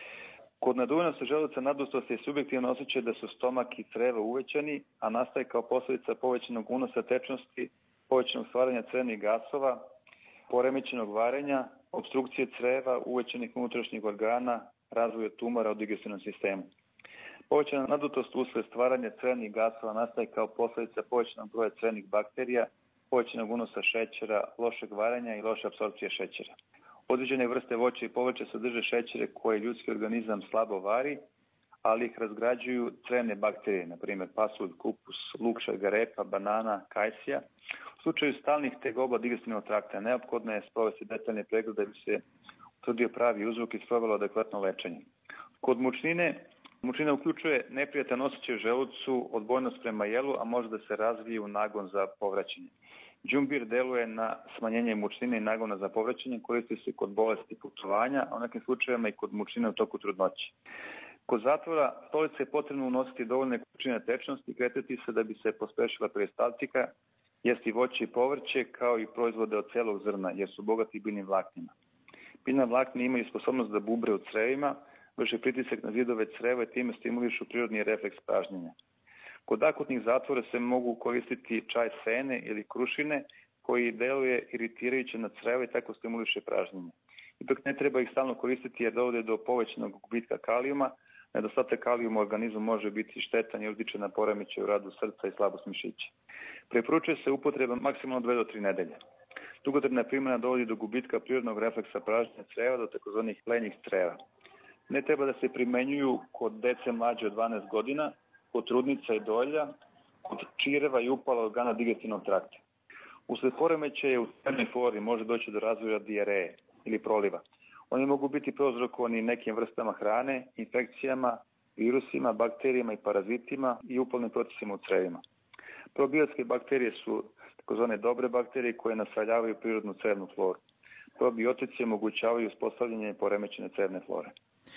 Kod naduvanosti želuca nadutost je subjektivno osjećaj da su stomak i creva uvećani, a nastaje kao posljedica povećanog unosa tečnosti, povećanog stvaranja crevnih gasova, poremećenog varenja, opstrukcije creva, uvećanih unutrašnjih organa, razvoja tumora u digestivnom sistemu. Povećana nadutost usled stvaranja crevnih gasova nastaje kao posljedica povećanog broja crevnih bakterija, povećanog unosa šećera, lošeg varenja i loše apsorpcije šećera. Određene vrste voća i povrća sadrže šećere koje ljudski organizam slabo vari, ali ih razgrađuju crevne bakterije, na primjer pasulj, kupus, luk, šargarepa, banana, kajsija. U slučaju stalnih tegoba digestivnog trakta neophodno je sprovesti detaljne preglede da bi se utvrdio pravi uzrok i sprovelo adekvatno lečenje. Kod mučnina uključuje neprijatan osjećaj u želucu, odbojnost prema jelu, a može da se razvije u nagon za povraćanje. Džumbir deluje na smanjenje mučnine i nagona za povraćanje, koristi se kod bolesti putovanja, a u nekim slučajevima i kod mučnine u toku trudnoće. Kod zatvora stolice je potrebno unositi dovoljne količine tečnosti i kretati se da bi se pospešila peristaltika, jesti voće i povrće kao i proizvode od celog zrna jer su bogati biljnim vlaknima. Biljna vlakna imaju sposobnost da bubre u crevima, vrše pritisak na zidove creva i time stimulišu prirodni refleks pražnjenja. Kod akutnih zatvora se mogu koristiti čaj sene ili krušine koji deluje iritirajuće na creva i tako stimuliše pražnjenje. Ipak ne treba ih stalno koristiti jer dovode do povećanog gubitka kalijuma. Nedostatak kalijuma u organizmu može biti štetan i utiče na poremećaj u radu srca i slabost mišića. Preporučuje se upotreba maksimalno 2 do 3 nedelje. Dugotrajna primjena dovodi do gubitka prirodnog refleksa pražnjenja creva do takozvanih lenjih creva. Ne treba da se primenjuju kod dece mlađe od 12 godina, kod trudnica i dojilja, kod čireva i upala organa digestivnog trakta. Usled poremećaja u crevnoj flori može doći do razvoja dijareje ili proliva. Oni mogu biti prouzrokovani nekim vrstama hrane, infekcijama, virusima, bakterijama i parazitima i upalnim procesima u crevima. Probiotske bakterije su takozvane dobre bakterije koje naseljavaju prirodnu crevnu floru. Probiotici omogućavaju uspostavljanje poremećene crevne flore.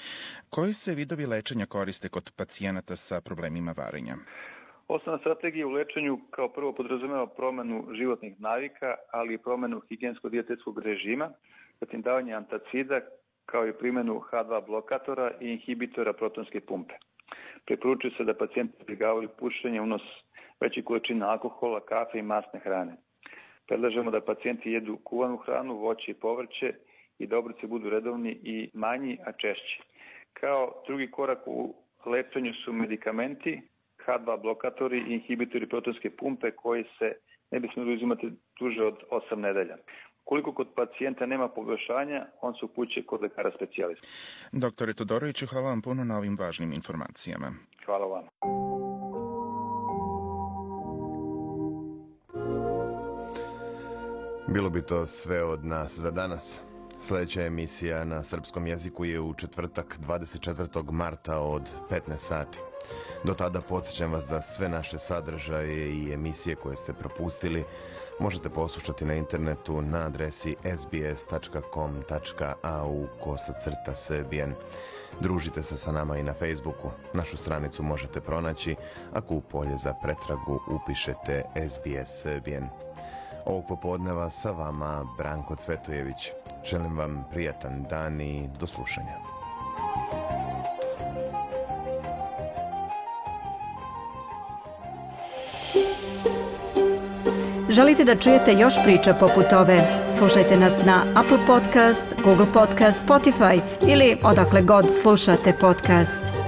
Koji se vidovi lečenja koriste kod pacijenata sa problemima varenja? Osnovna strategija u lečenju kao prvo podrazumeva promenu životnih navika, ali i promenu higijensko-dijetetskog režima, zatim davanje antacida kao i primjenu H2 blokatora i inhibitora protonske pumpe. Preporučuje se da pacijenti izbjegavaju pušenje, unos veće količine alkohola, kafe i masne hrane. Predlažemo da pacijenti jedu kuvanu hranu, voće i povrće i da obroci budu redovni i manji, a češći. Kao drugi korak u lečenju su medikamenti, H2 blokatori i inhibitori protonske pumpe koji se ne bi smjeli uzimati duže od 8 nedelja. Koliko kod pacijenta nema pogoršanja, on se upućuje kod lekara specijalista. Doktore Todoroviću, hvala vam puno na ovim važnim informacijama. Hvala vam. Bilo bi to sve od nas za danas. Sljedeća emisija na srpskom jeziku je u četvrtak 24. marta od 15 sati. Do tada podsjećam vas da sve naše sadržaje i emisije koje ste propustili možete poslušati na internetu na adresi sbs.com.au/srbijen. Družite se sa nama i na Facebooku. Našu stranicu možete pronaći ako u polje za pretragu upišete SBS Srbijen. Ovog popodneva sa vama Branko Cvetojević. Želim vam prijatan dan i do slušanja. Želite da čujete još priča poput ove? Slušajte nas na Apple Podcast, Google Podcast, Spotify ili odakle god slušate podcast.